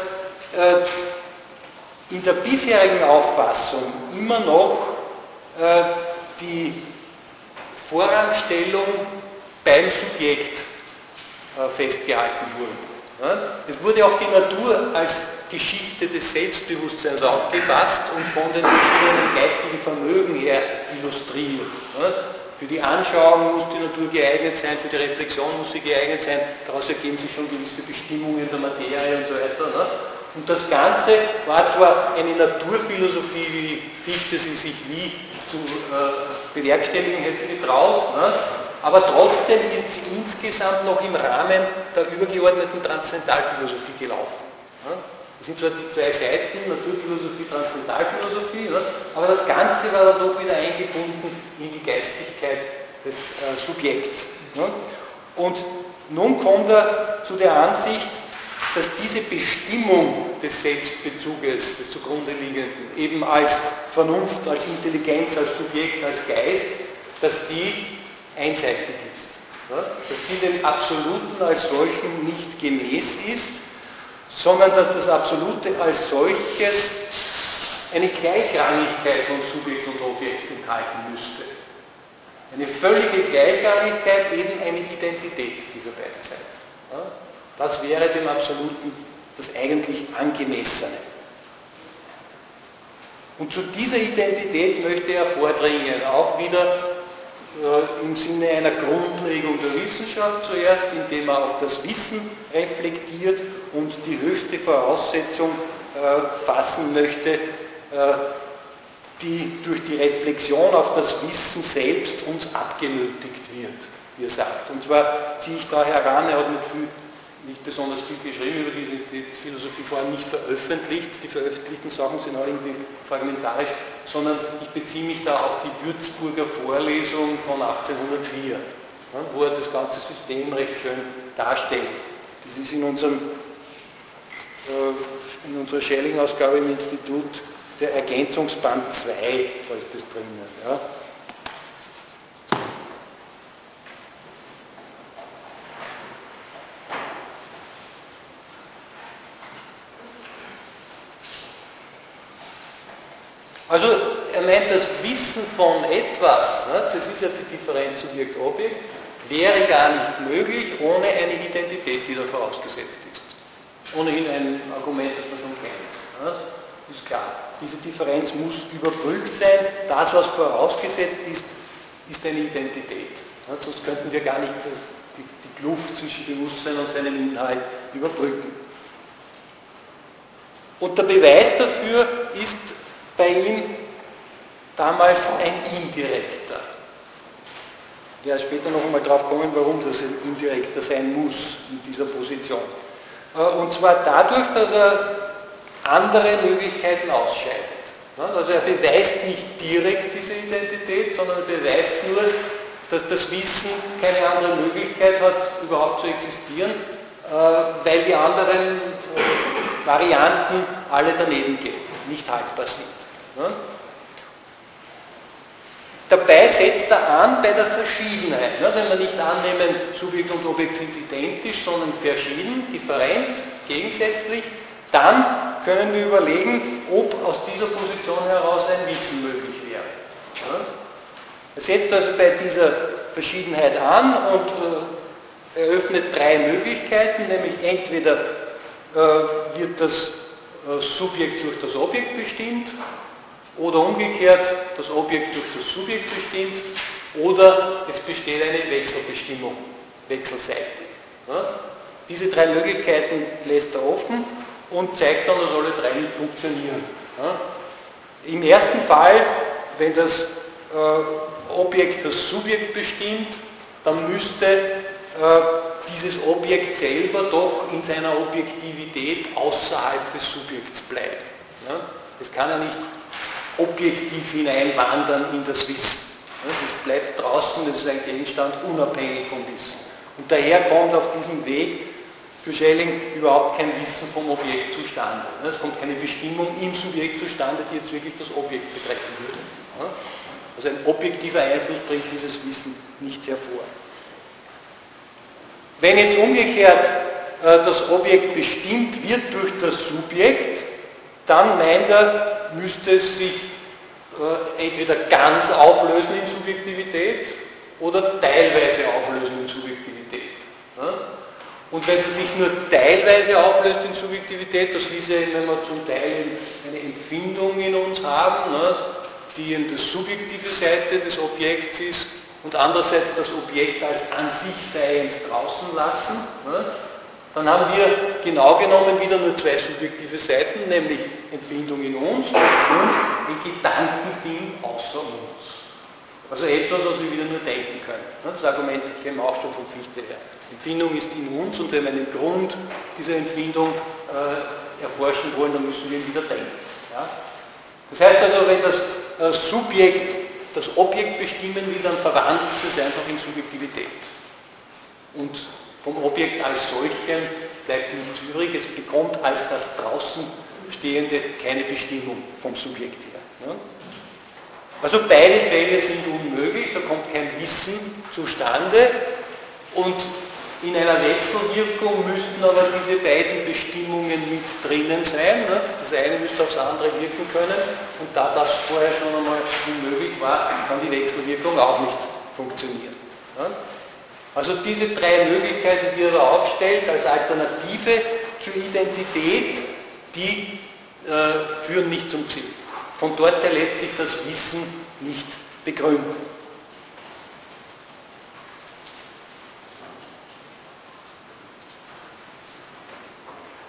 in der bisherigen Auffassung immer noch die Vorrangstellung beim Subjekt festgehalten wurde. Es wurde auch die Natur als Geschichte des Selbstbewusstseins aufgefasst und von den verschiedenen geistigen Vermögen her illustriert. Für die Anschauung muss die Natur geeignet sein, für die Reflexion muss sie geeignet sein, daraus ergeben sich schon gewisse Bestimmungen der Materie und so weiter. Und das Ganze war zwar eine Naturphilosophie, wie Fichte sie sich nie zu bewerkstelligen hätte getraut, aber trotzdem ist sie insgesamt noch im Rahmen der übergeordneten Transzendentalphilosophie gelaufen. Das sind zwar die 2 Seiten, Naturphilosophie, Transzendentalphilosophie, aber das Ganze war dann doch wieder eingebunden in die Geistigkeit des Subjekts. Und nun kommt er zu der Ansicht, dass diese Bestimmung des Selbstbezuges, des zugrunde liegenden, eben als Vernunft, als Intelligenz, als Subjekt, als Geist, dass die einseitig ist. Dass die dem Absoluten als solchen nicht gemäß ist, sondern dass das Absolute als solches eine Gleichrangigkeit von Subjekt und Objekt enthalten müsste. Eine völlige Gleichrangigkeit, eben eine Identität dieser beiden Seiten. Das wäre dem Absoluten das eigentlich Angemessene. Und zu dieser Identität möchte er vordringen, auch wieder im Sinne einer Grundlegung der Wissenschaft zuerst, indem er auf das Wissen reflektiert und die höchste Voraussetzung fassen möchte, die durch die Reflexion auf das Wissen selbst uns abgenötigt wird, wie er sagt. Und zwar ziehe ich da heran, er hat nicht besonders viel geschrieben, über die Philosophie vorher nicht veröffentlicht, die veröffentlichten Sachen sind alle irgendwie fragmentarisch, sondern ich beziehe mich da auf die Würzburger Vorlesung von 1804, wo er das ganze System recht schön darstellt. Das ist in unserer Schelling-Ausgabe im Institut der Ergänzungsband 2, da ist das drinnen. Ja. Also er meint, das Wissen von etwas, das ist ja die Differenz Subjekt-Objekt, wäre gar nicht möglich ohne eine Identität, die da vorausgesetzt ist. Ohnehin ein Argument, das man schon kennt. Ist klar, diese Differenz muss überbrückt sein. Das, was vorausgesetzt ist, ist eine Identität. Sonst könnten wir gar nicht die Kluft zwischen Bewusstsein und seinem Inhalt überbrücken. Und der Beweis dafür ist bei ihm damals ein indirekter. Ich werde später noch einmal drauf kommen, warum das ein indirekter sein muss in dieser Position. Und zwar dadurch, dass er andere Möglichkeiten ausscheidet. Also er beweist nicht direkt diese Identität, sondern er beweist nur, dass das Wissen keine andere Möglichkeit hat, überhaupt zu existieren, weil die anderen Varianten alle daneben gehen, nicht haltbar sind. Dabei setzt er an bei der Verschiedenheit. Wenn wir nicht annehmen, Subjekt und Objekt sind identisch, sondern verschieden, different, gegensätzlich, dann können wir überlegen, ob aus dieser Position heraus ein Wissen möglich wäre. Er setzt also bei dieser Verschiedenheit an und eröffnet drei Möglichkeiten, nämlich entweder wird das Subjekt durch das Objekt bestimmt, oder umgekehrt das Objekt durch das Subjekt bestimmt, oder es besteht eine Wechselbestimmung, wechselseitig. Diese drei Möglichkeiten lässt er offen und zeigt dann, dass alle drei nicht funktionieren. Im ersten Fall, wenn das Objekt das Subjekt bestimmt, dann müsste dieses Objekt selber doch in seiner Objektivität außerhalb des Subjekts bleiben. Es kann ja nicht objektiv hineinwandern in das Wissen. Das bleibt draußen, das ist ein Gegenstand unabhängig vom Wissen. Und daher kommt auf diesem Weg für Schelling überhaupt kein Wissen vom Objekt zustande. Es kommt keine Bestimmung im Subjekt zustande, die jetzt wirklich das Objekt betreffen würde. Also ein objektiver Einfluss bringt dieses Wissen nicht hervor. Wenn jetzt umgekehrt das Objekt bestimmt wird durch das Subjekt, dann meint er, müsste es sich entweder ganz auflösen in Subjektivität oder teilweise auflösen in Subjektivität. Und wenn es sich nur teilweise auflöst in Subjektivität, das hieße, wenn wir zum Teil eine Empfindung in uns haben, die in der subjektive Seite des Objekts ist und andererseits das Objekt als an sich seiend draußen lassen, dann haben wir genau genommen wieder nur zwei subjektive Seiten, nämlich Empfindung in uns und ein Gedankending außer uns. Also etwas, was wir wieder nur denken können. Das Argument kennen wir auch schon von Fichte her. Empfindung ist in uns und wenn wir einen Grund dieser Empfindung erforschen wollen, dann müssen wir ihn wieder denken. Das heißt also, wenn das Subjekt das Objekt bestimmen will, dann verwandelt es einfach in Subjektivität. Und vom Objekt als solchem bleibt nichts übrig, es bekommt als das draußen Stehende keine Bestimmung vom Subjekt her. Also beide Fälle sind unmöglich, da kommt kein Wissen zustande und in einer Wechselwirkung müssten aber diese beiden Bestimmungen mit drinnen sein. Das eine müsste aufs andere wirken können und da das vorher schon einmal unmöglich war, kann die Wechselwirkung auch nicht funktionieren. Also diese drei Möglichkeiten, die er da aufstellt als Alternative zur Identität, die führen nicht zum Ziel. Von dort her lässt sich das Wissen nicht begründen.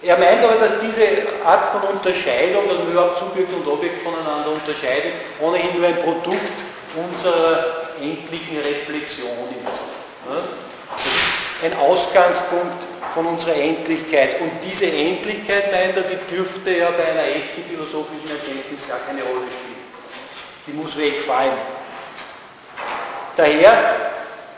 Er meint aber, dass diese Art von Unterscheidung, dass wir überhaupt Subjekt und Objekt voneinander unterscheiden, ohnehin nur ein Produkt unserer endlichen Reflexion ist. Ein Ausgangspunkt von unserer Endlichkeit. Und diese Endlichkeit, meint er, die dürfte ja bei einer echten philosophischen Erkenntnis gar keine Rolle spielen. Die muss wegfallen. Daher,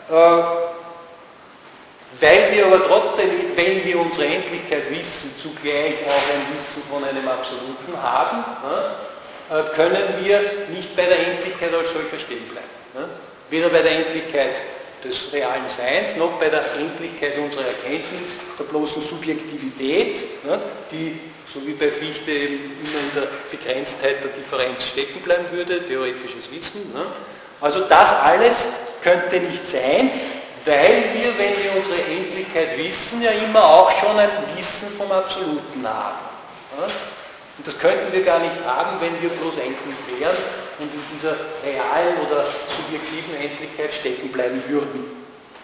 weil wir aber trotzdem, wenn wir unsere Endlichkeit wissen, zugleich auch ein Wissen von einem Absoluten haben, können wir nicht bei der Endlichkeit als solcher stehen bleiben. Weder bei der Endlichkeit des realen Seins, noch bei der Endlichkeit unserer Erkenntnis, der bloßen Subjektivität, die, so wie bei Fichte, eben immer in der Begrenztheit der Differenz stecken bleiben würde, theoretisches Wissen. Also das alles könnte nicht sein, weil wir, wenn wir unsere Endlichkeit wissen, ja immer auch schon ein Wissen vom Absoluten haben. Und das könnten wir gar nicht haben, wenn wir bloß endlich wären und in dieser realen oder subjektiven Endlichkeit stecken bleiben würden.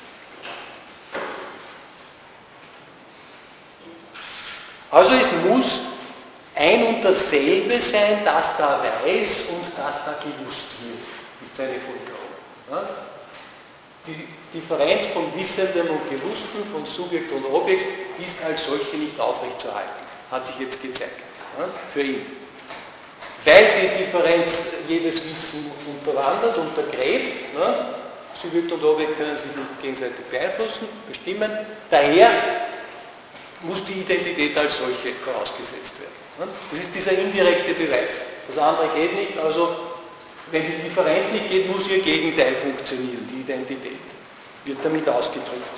Also es muss ein und dasselbe sein, das da weiß und das da gewusst wird, ist seine Folgerung. Die Differenz von Wissendem und Gewusstem, von Subjekt und Objekt, ist als solche nicht aufrechtzuerhalten, hat sich jetzt gezeigt, für ihn. Weil die Differenz jedes Wissen unterwandert, untergräbt, Subjekt und Objekt können sich nicht gegenseitig beeinflussen, bestimmen, daher muss die Identität als solche vorausgesetzt werden. Das ist dieser indirekte Beweis. Das andere geht nicht, also wenn die Differenz nicht geht, muss ihr Gegenteil funktionieren, die Identität. Wird damit ausgedrückt.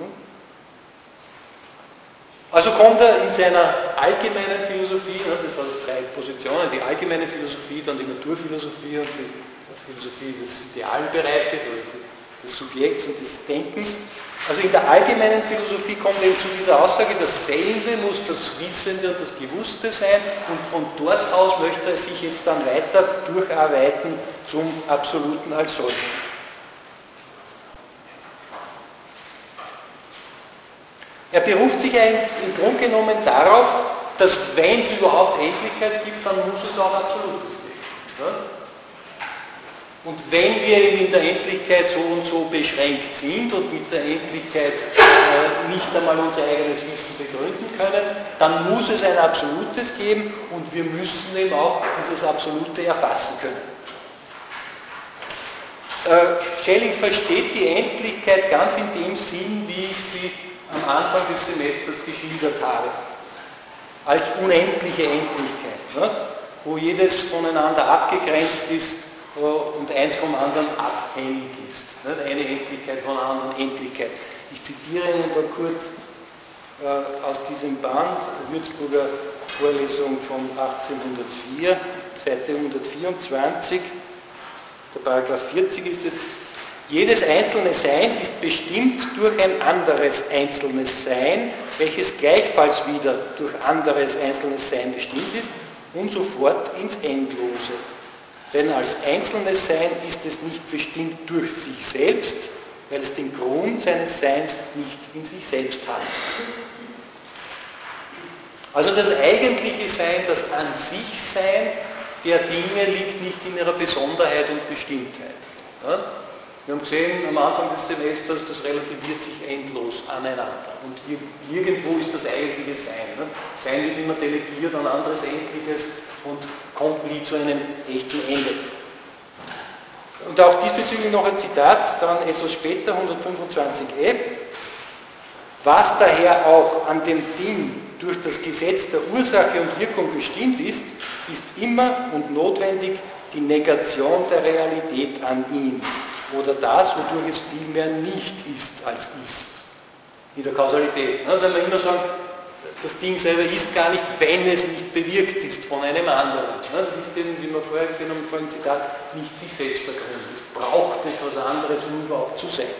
Also kommt er in seiner allgemeinen Philosophie, das waren 3 Positionen, die allgemeine Philosophie, dann die Naturphilosophie und die Philosophie des idealen Bereiches, oder des Subjekts und des Denkens. Also in der allgemeinen Philosophie kommt eben zu dieser Aussage, dasselbe muss das Wissende und das Gewusste sein, und von dort aus möchte er sich jetzt dann weiter durcharbeiten zum Absoluten als solchen. Er beruft sich im Grunde genommen darauf, dass wenn es überhaupt Endlichkeit gibt, dann muss es auch Absolutes geben. Und wenn wir eben in der Endlichkeit so und so beschränkt sind und mit der Endlichkeit nicht einmal unser eigenes Wissen begründen können, dann muss es ein Absolutes geben und wir müssen eben auch dieses Absolute erfassen können. Schelling versteht die Endlichkeit ganz in dem Sinn, wie ich sie am Anfang des Semesters geschildert habe, als unendliche Endlichkeit, wo jedes voneinander abgegrenzt ist und eins vom anderen abhängig ist. Eine Endlichkeit von einer anderen Endlichkeit. Ich zitiere Ihnen da kurz aus diesem Band, Würzburger Vorlesung von 1804, Seite 124, der Paragraph 40 ist es. Jedes einzelne Sein ist bestimmt durch ein anderes einzelnes Sein, welches gleichfalls wieder durch anderes einzelnes Sein bestimmt ist und so fort ins Endlose. Denn als einzelnes Sein ist es nicht bestimmt durch sich selbst, weil es den Grund seines Seins nicht in sich selbst hat. Also das eigentliche Sein, das An sich Sein der Dinge liegt nicht in ihrer Besonderheit und Bestimmtheit. Wir haben gesehen am Anfang des Semesters, das relativiert sich endlos aneinander. Und irgendwo ist das eigentliche Sein. Sein wird immer delegiert an anderes Endliches und kommt nie zu einem echten Ende. Und auch diesbezüglich noch ein Zitat, dann etwas später, 125f. Was daher auch an dem Ding durch das Gesetz der Ursache und Wirkung bestimmt ist, ist immer und notwendig die Negation der Realität an ihm. Oder das, wodurch es vielmehr nicht ist als ist. In der Kausalität. Wenn wir immer sagen, das Ding selber ist gar nicht, wenn es nicht bewirkt ist von einem anderen. Das ist eben, wie wir vorher gesehen haben, vor dem Zitat, nicht sich selbst der Grund. Es braucht etwas anderes, um überhaupt zu sein.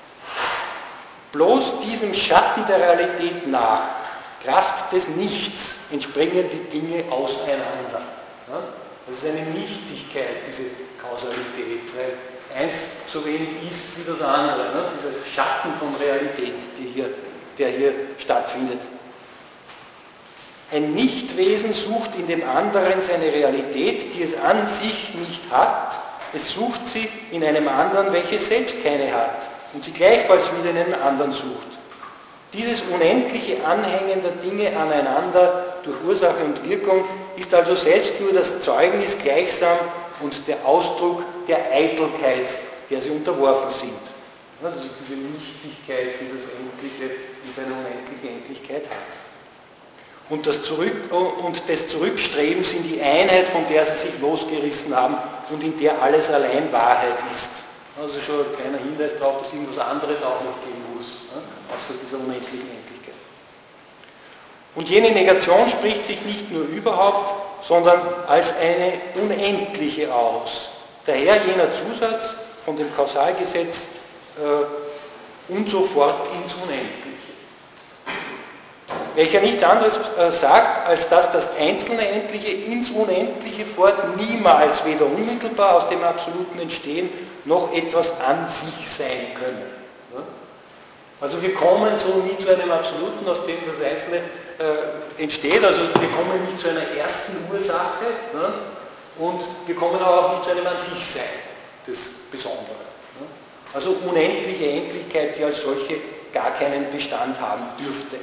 Bloß diesem Schatten der Realität nach, Kraft des Nichts, entspringen die Dinge auseinander. Das ist eine Nichtigkeit, diese Kausalität, weil eins so wenig ist wie das andere. Dieser Schatten von Realität, der hier stattfindet. Ein Nichtwesen sucht in dem anderen seine Realität, die es an sich nicht hat. Es sucht sie in einem anderen, welches selbst keine hat und sie gleichfalls wieder in einem anderen sucht. Dieses unendliche Anhängen der Dinge aneinander durch Ursache und Wirkung ist also selbst nur das Zeugnis gleichsam und der Ausdruck der Eitelkeit, der sie unterworfen sind. Also diese Nichtigkeit, die das Endliche in seiner unendlichen Endlichkeit hat. Und des Zurückstrebens in die Einheit, von der sie sich losgerissen haben und in der alles allein Wahrheit ist. Also schon ein kleiner Hinweis darauf, dass irgendwas anderes auch noch geben muss, außer dieser unendlichen Endlichkeit. Und jene Negation spricht sich nicht nur überhaupt, sondern als eine unendliche aus. Daher jener Zusatz von dem Kausalgesetz und so fort ins Unendliche. Welcher nichts anderes sagt, als dass das einzelne Endliche ins Unendliche fort niemals weder unmittelbar aus dem Absoluten entstehen, noch etwas an sich sein können. Also wir kommen so nie zu einem Absoluten, aus dem das Einzelne entsteht, also wir kommen nicht zu einer ersten Ursache und wir kommen aber auch nicht zu einem An sich sein, das Besondere. Also unendliche Endlichkeit, die als solche gar keinen Bestand haben dürfte.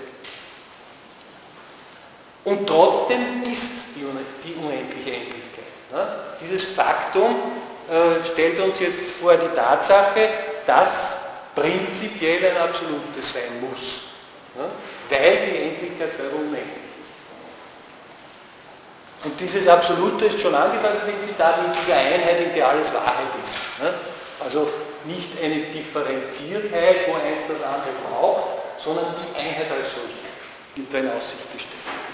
Und trotzdem ist die unendliche Endlichkeit. Dieses Faktum stellt uns jetzt vor die Tatsache, dass prinzipiell ein Absolutes sein muss, weil die Endlichkeit selber unendlich ist. Und dieses Absolute ist schon angedeutet im Zitat mit dieser Einheit, in der alles Wahrheit ist. Also nicht eine Differenziertheit, wo eins das andere braucht, sondern die Einheit als solche wird da in Aussicht gestellt.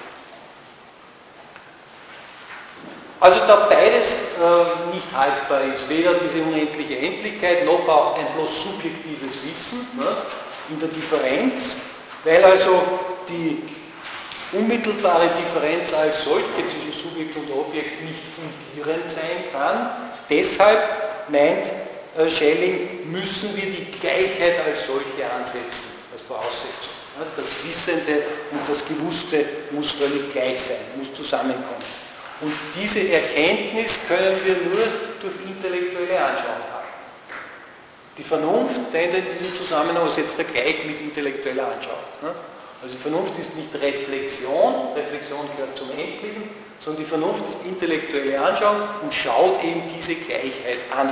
Also da beides nicht haltbar ist, weder diese unendliche Endlichkeit noch auch ein bloß subjektives Wissen in der Differenz, weil also die unmittelbare Differenz als solche zwischen Subjekt und Objekt nicht fundierend sein kann. Deshalb meint Schelling, müssen wir die Gleichheit als solche ansetzen, als Voraussetzung. Das Wissende und das Gewusste muss völlig gleich sein, muss zusammenkommen. Und diese Erkenntnis können wir nur durch intellektuelle Anschauung halten. Die Vernunft tendet in diesem Zusammenhang, setzt er gleich mit intellektueller Anschauung. Also die Vernunft ist nicht Reflexion, Reflexion gehört zum Endlichen, sondern die Vernunft ist intellektuelle Anschauung und schaut eben diese Gleichheit an.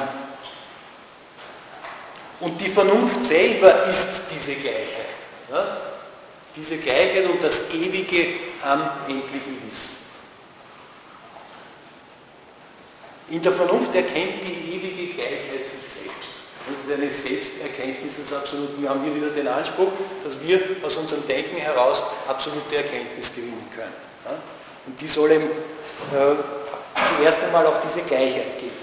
Und die Vernunft selber ist diese Gleichheit. Diese Gleichheit und das Ewige am endlichen Wissen. In der Vernunft erkennt die ewige Gleichheit sich selbst. Das ist eine Selbsterkenntnis des Absoluten. Wir haben hier wieder den Anspruch, dass wir aus unserem Denken heraus absolute Erkenntnis gewinnen können. Und die soll eben zuerst einmal auf diese Gleichheit gehen.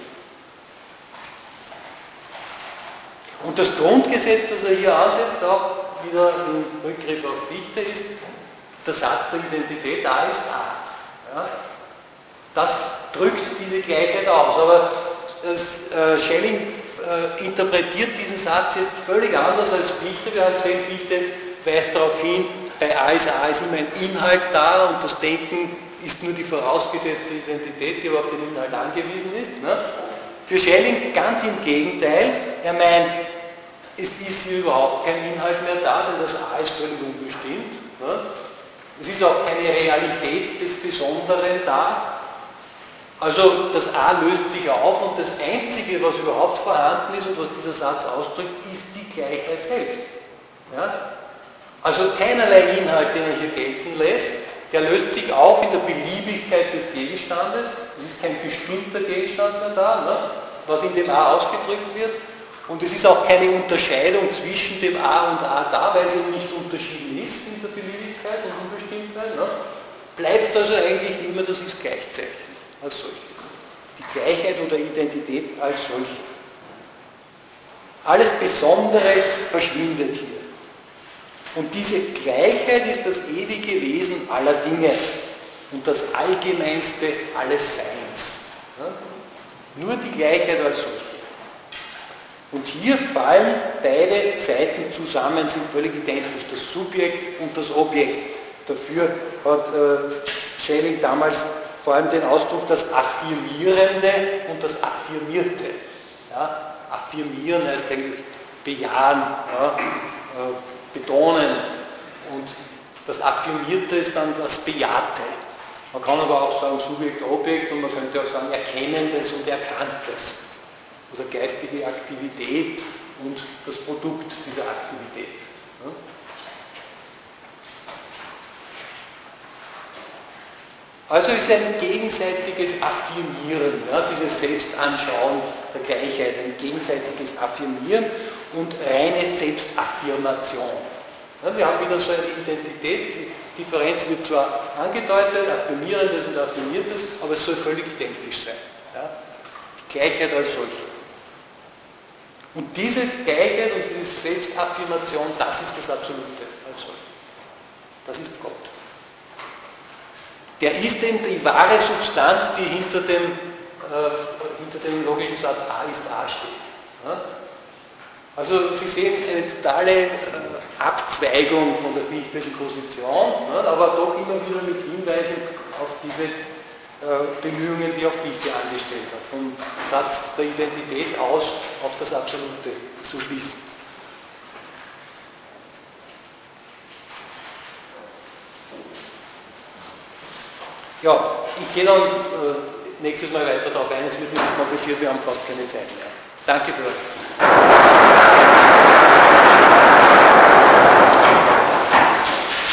Und das Grundgesetz, das er hier ansetzt, auch wieder im Rückgriff auf Fichte, ist der Satz der Identität, A ist A. Ja? Das drückt diese Gleichheit aus, aber Schelling interpretiert diesen Satz jetzt völlig anders als Fichte. Wir haben gesehen, Fichte weist darauf hin, bei A ist immer ein Inhalt da und das Denken ist nur die vorausgesetzte Identität, die aber auf den Inhalt angewiesen ist. Für Schelling ganz im Gegenteil, er meint, es ist hier überhaupt kein Inhalt mehr da, denn das A ist völlig unbestimmt. Es ist auch keine Realität des Besonderen da. Also das A löst sich auf und das Einzige, was überhaupt vorhanden ist und was dieser Satz ausdrückt, ist die Gleichheit selbst. Ja? Also keinerlei Inhalt, den er hier gelten lässt, der löst sich auf in der Beliebigkeit des Gegenstandes. Es ist kein bestimmter Gegenstand mehr da, was in dem A ausgedrückt wird. Und es ist auch keine Unterscheidung zwischen dem A und A da, weil es eben nicht unterschieden ist in der Beliebigkeit und Unbestimmtheit. Bleibt also eigentlich immer, das ist Gleichzeichen als solches. Die Gleichheit oder Identität als solche. Alles Besondere verschwindet hier. Und diese Gleichheit ist das ewige Wesen aller Dinge und das Allgemeinste alles Seins. Nur die Gleichheit als solche. Und hier fallen beide Seiten zusammen, sind völlig identisch, das Subjekt und das Objekt. dafür hat Schelling damals vor allem den Ausdruck das Affirmierende und das Affirmierte. Ja? Affirmieren heißt eigentlich bejahen, ja? Betonen, und das Affirmierte ist dann das Bejahte. Man kann aber auch sagen Subjekt, Objekt, und man könnte auch sagen Erkennendes und Erkanntes. Oder geistige Aktivität und das Produkt dieser Aktivität. Ja? Also ist ein gegenseitiges Affirmieren, ja, dieses Selbstanschauen der Gleichheit, ein gegenseitiges Affirmieren und reine Selbstaffirmation. Ja, wir haben wieder so eine Identität, die Differenz wird zwar angedeutet, Affirmierendes und Affirmiertes, aber es soll völlig identisch sein. Ja. Gleichheit als solche. Und diese Gleichheit und diese Selbstaffirmation, das ist das Absolute als solche. Das ist Gott. Der ist eben die wahre Substanz, die hinter dem logischen Satz A ist A steht. Ja? Also Sie sehen eine totale Abzweigung von der Fichtelschen Position, ja, aber doch immer wieder mit Hinweisen auf diese Bemühungen, die auch Fichte angestellt hat, vom Satz der Identität aus auf das Absolute zu schließen. Ja, ich gehe dann nächstes Mal weiter darauf ein, es wird nicht so kompliziert, wir haben fast keine Zeit mehr. Danke für euch.